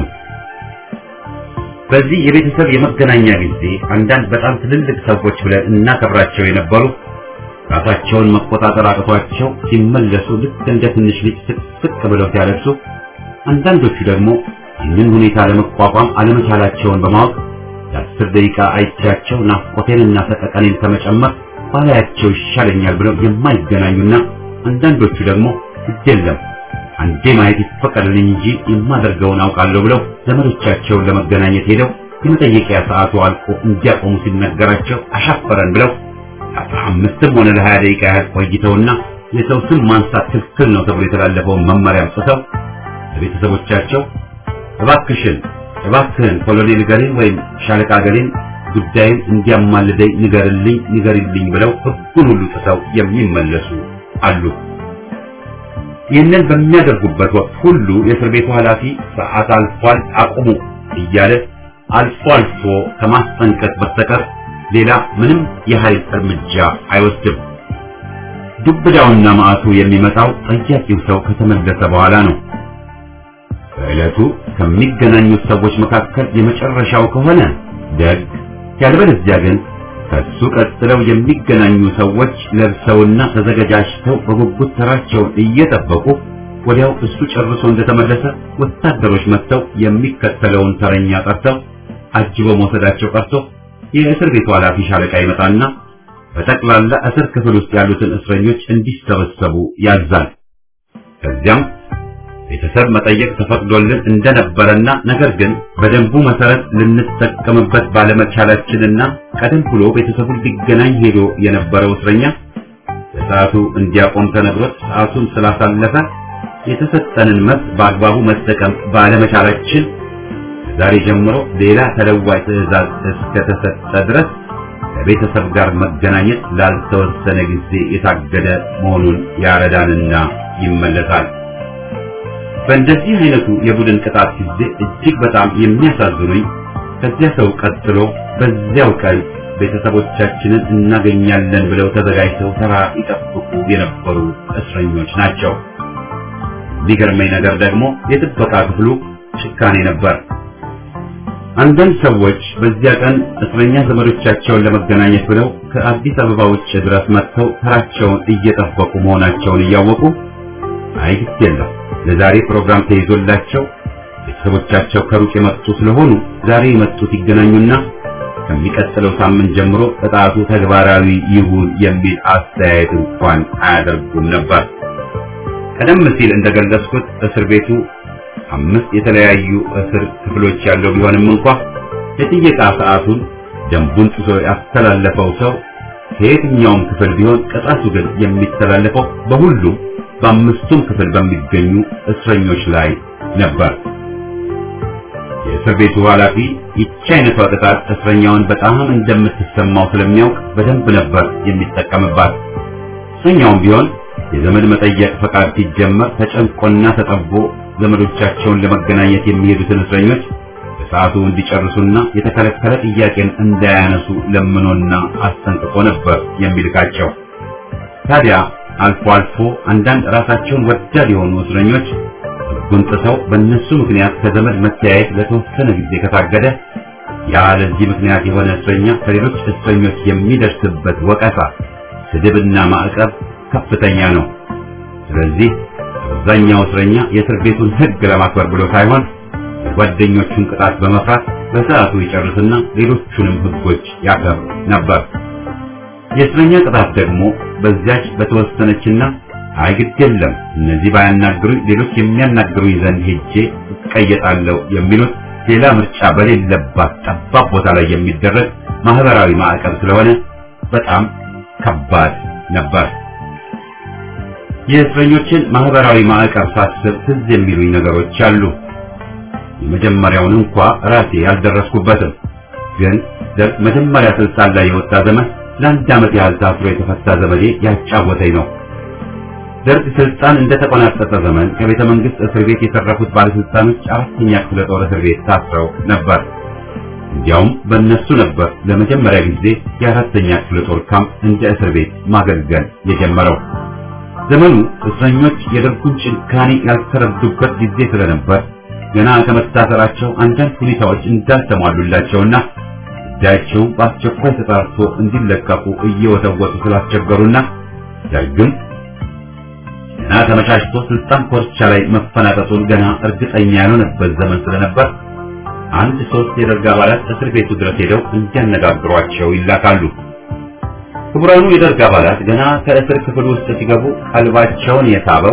በዚህ የቤተሰብ የመገናኛ ጊዜ አንዳንድ በጣም ትልልቅ ሰዎች ብለን እናከብራቸው የነበሩ ራሳቸውን መቆጣጠር አቅቷቸው ሲመለሱ ልክ እንደ ትንሽ ልጅ ስቅስቅ ብለው ሲያለቅሱ፣ አንዳንዶቹ ደግሞ ይህንን ሁኔታ ለመቋቋም አለመቻላቸውን በማወቅ ለአስር ደቂቃ አይቻቸው ናፍቆቴንና ሰቀቀኔን ከመጨመር ባላያቸው ይሻለኛል ብለው የማይገናኙና አንዳንዶቹ ደግሞ ግድ የለም አንዴ ማየት ይፈቀድልኝ እንጂ የማደርገውን አውቃለሁ ብለው ዘመዶቻቸውን ለመገናኘት ሄደው የመጠየቂያ ሰዓቱ አልቆ እንዲያቆሙ ሲነገራቸው አሻፈረን ብለው አስራ አምስትም ሆነ ለሀያ ደቂቃ ያህል ቆይተውና የሰው ስም ማንሳት ክልክል ነው ተብሎ የተላለፈውን መመሪያ ጽፈው ለቤተሰቦቻቸው እባክሽን እባክህን ኮሎኔል ገሌን ወይም ሻለቃ ገሌን ጉዳይን እንዲያማልደኝ ንገርልኝ ንገርልኝ ብለው ሕጉን ሁሉ ጥሰው የሚመለሱ አሉ። ይህንን በሚያደርጉበት ወቅት ሁሉ የእስር ቤቱ ኃላፊ ሰዓት አልፏል አቁሙ እያለ አልፎ አልፎ ከማስጠንቀቅ በስተቀር ሌላ ምንም የኃይል እርምጃ አይወስድም። ዱብዳውና መዓቱ የሚመጣው ጠያቂው ሰው ከተመለሰ በኋላ ነው። በዕለቱ ከሚገናኙት ሰዎች መካከል የመጨረሻው ከሆነ ደግ፣ ያልበለዚያ ግን ከሱ ቀጥለው የሚገናኙ ሰዎች ለብሰውና ተዘጋጅተው በጉጉት ተራቸውን እየጠበቁ ወዲያው እሱ ጨርሶ እንደተመለሰ ወታደሮች መጥተው የሚከተለውን ተረኛ ጠርተው አጅበው መውሰዳቸው ቀርቶ የእስር ቤቱ ኃላፊ ሻለቃ ይመጣና በጠቅላላ እስር ክፍል ውስጥ ያሉትን እስረኞች እንዲሰበሰቡ ያዛል። ከዚያም ቤተሰብ መጠየቅ ተፈቅዶልን እንደነበረና ነገር ግን በደንቡ መሰረት ልንጠቀምበት ባለመቻላችንና ቀደም ብሎ ቤተሰቡን ሊገናኝ ሄዶ የነበረው እስረኛ በሰዓቱ እንዲያቆም ተነግሮት ሰዓቱን ስላሳለፈ የተሰጠንን መብት በአግባቡ መጠቀም ባለመቻላችን ዛሬ ጀምሮ ሌላ ተለዋጭ ትዕዛዝ እስከተሰጠ ድረስ ከቤተሰብ ጋር መገናኘት ላልተወሰነ ጊዜ የታገደ መሆኑን ያረዳንና ይመለሳል። በእንደዚህ አይነቱ የቡድን ቅጣት ጊዜ እጅግ በጣም የሚያሳዝኑኝ ከዚያ ሰው ቀጥሎ በዚያው ቀን ቤተሰቦቻችንን እናገኛለን ብለው ተዘጋጅተው ተራ ይጠብቁ የነበሩ እስረኞች ናቸው። የሚገርመኝ ነገር ደግሞ የጥበቃ ክፍሉ ጭካኔ ነበር። አንዳንድ ሰዎች በዚያ ቀን እስረኛ ዘመዶቻቸውን ለመገናኘት ብለው ከአዲስ አበባ ውጭ ድረስ መጥተው ተራቸውን እየጠበቁ መሆናቸውን እያወቁ አይ ግድ የለም ለዛሬ ፕሮግራም ተይዞላቸው ቤተሰቦቻቸው ከሩቅ የመጡ ስለሆኑ ዛሬ የመጡት ይገናኙና ከሚቀጥለው ሳምንት ጀምሮ ቅጣቱ ተግባራዊ ይሁን የሚል አስተያየት እንኳን አያደርጉም ነበር። ቀደም ሲል እንደገለጽኩት እስር ቤቱ አምስት የተለያዩ እስር ክፍሎች ያለው ቢሆንም እንኳን የጥየቃ ሰዓቱን ደንቡን ጥሶ ያስተላለፈው ሰው ከየትኛውም ክፍል ቢሆን ቅጣቱ ግን የሚተላለፈው በሁሉም በአምስቱም ክፍል በሚገኙ እስረኞች ላይ ነበር። የእስር ቤቱ ኃላፊ ይህች አይነቷ ቅጣት እስረኛውን በጣም እንደምትሰማው ስለሚያውቅ በደንብ ነበር የሚጠቀምባት። እስረኛውም ቢሆን የዘመድ መጠየቅ ፈቃድ ሲጀመር ተጨንቆና ተጠቦ ዘመዶቻቸውን ለመገናኘት የሚሄዱትን እስረኞች በሰዓቱ እንዲጨርሱና የተከለከለ ጥያቄን እንዳያነሱ ለምኖና አስጠንቅቆ ነበር የሚልካቸው። ታዲያ አልፎ አልፎ አንዳንድ ራሳቸውን ወዳድ የሆኑ እስረኞች ሕጉን ጥሰው በእነሱ ምክንያት ከዘመድ መተያየት ለተወሰነ ጊዜ ከታገደ ያ ለዚህ ምክንያት የሆነ እስረኛ ከሌሎች እስረኞች የሚደርስበት ወቀሳ፣ ስድብና ማዕቀብ ከፍተኛ ነው። ስለዚህ አብዛኛው እስረኛ የእስር ቤቱን ሕግ ለማክበር ብሎ ሳይሆን የጓደኞቹን ቅጣት በመፍራት በሰዓቱ ይጨርስና ሌሎቹንም ሕጎች ያከብር ነበር። የእስረኛ ቅጣት ደግሞ በዚያች በተወሰነችና አይ ግድ የለም እነዚህ ባያናግሩኝ ሌሎች የሚያናግሩኝ ዘንድ ሄጄ እቀየጣለሁ የሚሉት ሌላ ምርጫ በሌለባት ጠባብ ቦታ ላይ የሚደረግ ማህበራዊ ማዕቀብ ስለሆነ በጣም ከባድ ነበር። የእስረኞችን ማህበራዊ ማዕቀብ ሳስብ ትዝ የሚሉኝ ነገሮች አሉ። የመጀመሪያውን እንኳ ራሴ ያልደረስኩበትም፣ ግን መጀመሪያ ስልጣን ላይ የወጣ ዘመን ለአንድ ዓመት ያህል ታስሮ የተፈታ ዘመዴ ያጫወተኝ ነው። ደርግ ስልጣን እንደተቆናጠጠ ዘመን ከቤተ መንግስት እስር ቤት የተረፉት ባለስልጣኖች አራተኛ ክፍለ ጦር እስር ቤት ታስረው ነበር። እንዲያውም በእነሱ ነበር ለመጀመሪያ ጊዜ የአራተኛ ክፍለ ጦር ካምፕ እንደ እስር ቤት ማገልገል የጀመረው። ዘመኑ እስረኞች የደርጉን ጭካኔ ያልተረዱበት ጊዜ ስለነበር ገና ከመታሰራቸው አንዳንድ ሁኔታዎች እንዳልተሟሉላቸውና ጉዳያቸው በአስቸኳይ ተጣርቶ እንዲለቀቁ እየወተወቱ ስላስቸገሩና ደርግም ገና ተመቻችቶ ስልጣን ኮርቻ ላይ መፈናጠጡን ገና እርግጠኛ ያልሆነበት ዘመን ስለነበር አንድ ሶስት የደርግ አባላት እስር ቤቱ ድረስ ሄደው እንዲያነጋግሯቸው ይላካሉ። ክቡራኑ የደርግ አባላት ገና ከእስር ክፍል ውስጥ ሲገቡ ቀልባቸውን የሳበው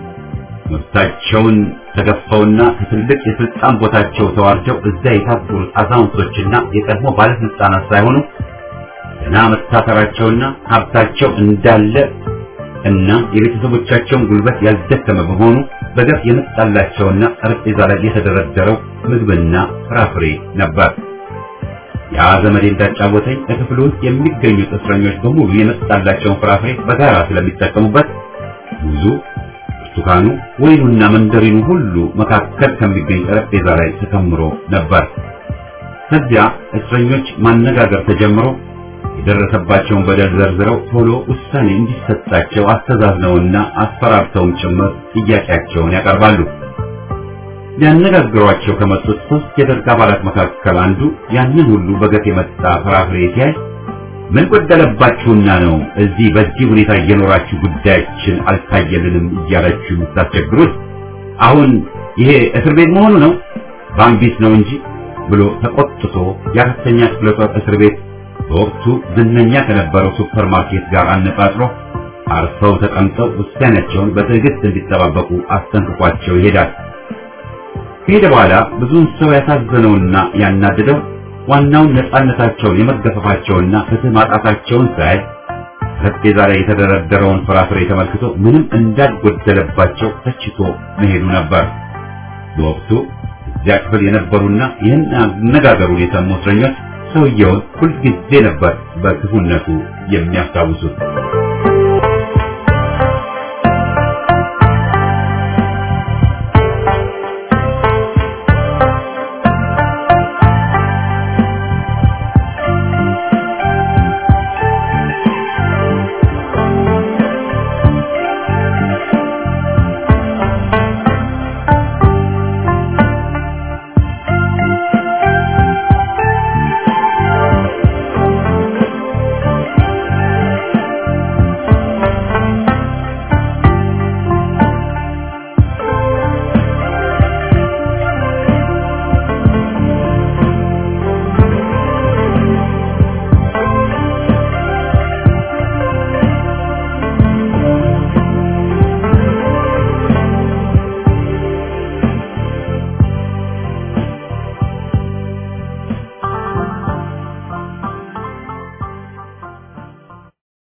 መብታቸውን ተገፈውና ከትልቅ የስልጣን ቦታቸው ተዋርደው እዛ የታሰሩት አዛውንቶችና የቀድሞ ባለስልጣናት ሳይሆኑ ገና መታሰራቸውና ሀብታቸው እንዳለ እና የቤተሰቦቻቸውን ጉልበት ያልደከመ በመሆኑ በገፍ የመጣላቸውና ጠረጴዛ ላይ የተደረደረው ምግብና ፍራፍሬ ነበር። ያ ዘመዴ እንዳጫወተኝ በክፍሉ ውስጥ የሚገኙት እስረኞች በሙሉ የመጣላቸውን ፍራፍሬ በጋራ ስለሚጠቀሙበት ብዙ ብርቱካኑ፣ ወይኑና መንደሪኑ ሁሉ መካከል ከሚገኝ ጠረጴዛ ላይ ተከምሮ ነበር። ከዚያ እስረኞች ማነጋገር ተጀምሮ የደረሰባቸውን በደል ዘርዝረው ቶሎ ውሳኔ እንዲሰጣቸው አስተዛዝነውና አስፈራርተውም ጭምር ጥያቄያቸውን ያቀርባሉ። ሊያነጋግሯቸው ከመጡት ሶስት የደርግ አባላት መካከል አንዱ ያንን ሁሉ በገፍ የመጣ ፍራፍሬ ሲያይ ምን ጎደለባችሁና ነው እዚህ በዚህ ሁኔታ እየኖራችሁ ጉዳያችን አልታየልንም እያላችሁ የምታስቸግሩት? አሁን ይሄ እስር ቤት መሆኑ ነው? ባምቢስ ነው እንጂ ብሎ ተቆጥቶ የአራተኛ ክፍለ ጦር እስር ቤት በወቅቱ ዝነኛ ከነበረው ሱፐር ማርኬት ጋር አነጻጽሮ አርፈው ተቀምጠው ውሳኔያቸውን በትዕግስት እንዲጠባበቁ አስጠንቅቋቸው ይሄዳል። ከሄደ በኋላ ብዙውን ሰው ያሳዘነውና ያናደደው ዋናውን ነፃነታቸውን የመገፈፋቸውና ፍትህ ማጣታቸውን ሳይ ጠረጴዛ ላይ የተደረደረውን ፍራፍሬ ተመልክቶ ምንም እንዳልጎደለባቸው ተችቶ መሄዱ ነበር። በወቅቱ እዚያ ክፍል የነበሩና ይህን አነጋገሩን የሰሙ እስረኞች ሰውየውን ሁልጊዜ ነበር በክፉነቱ የሚያስታውሱት።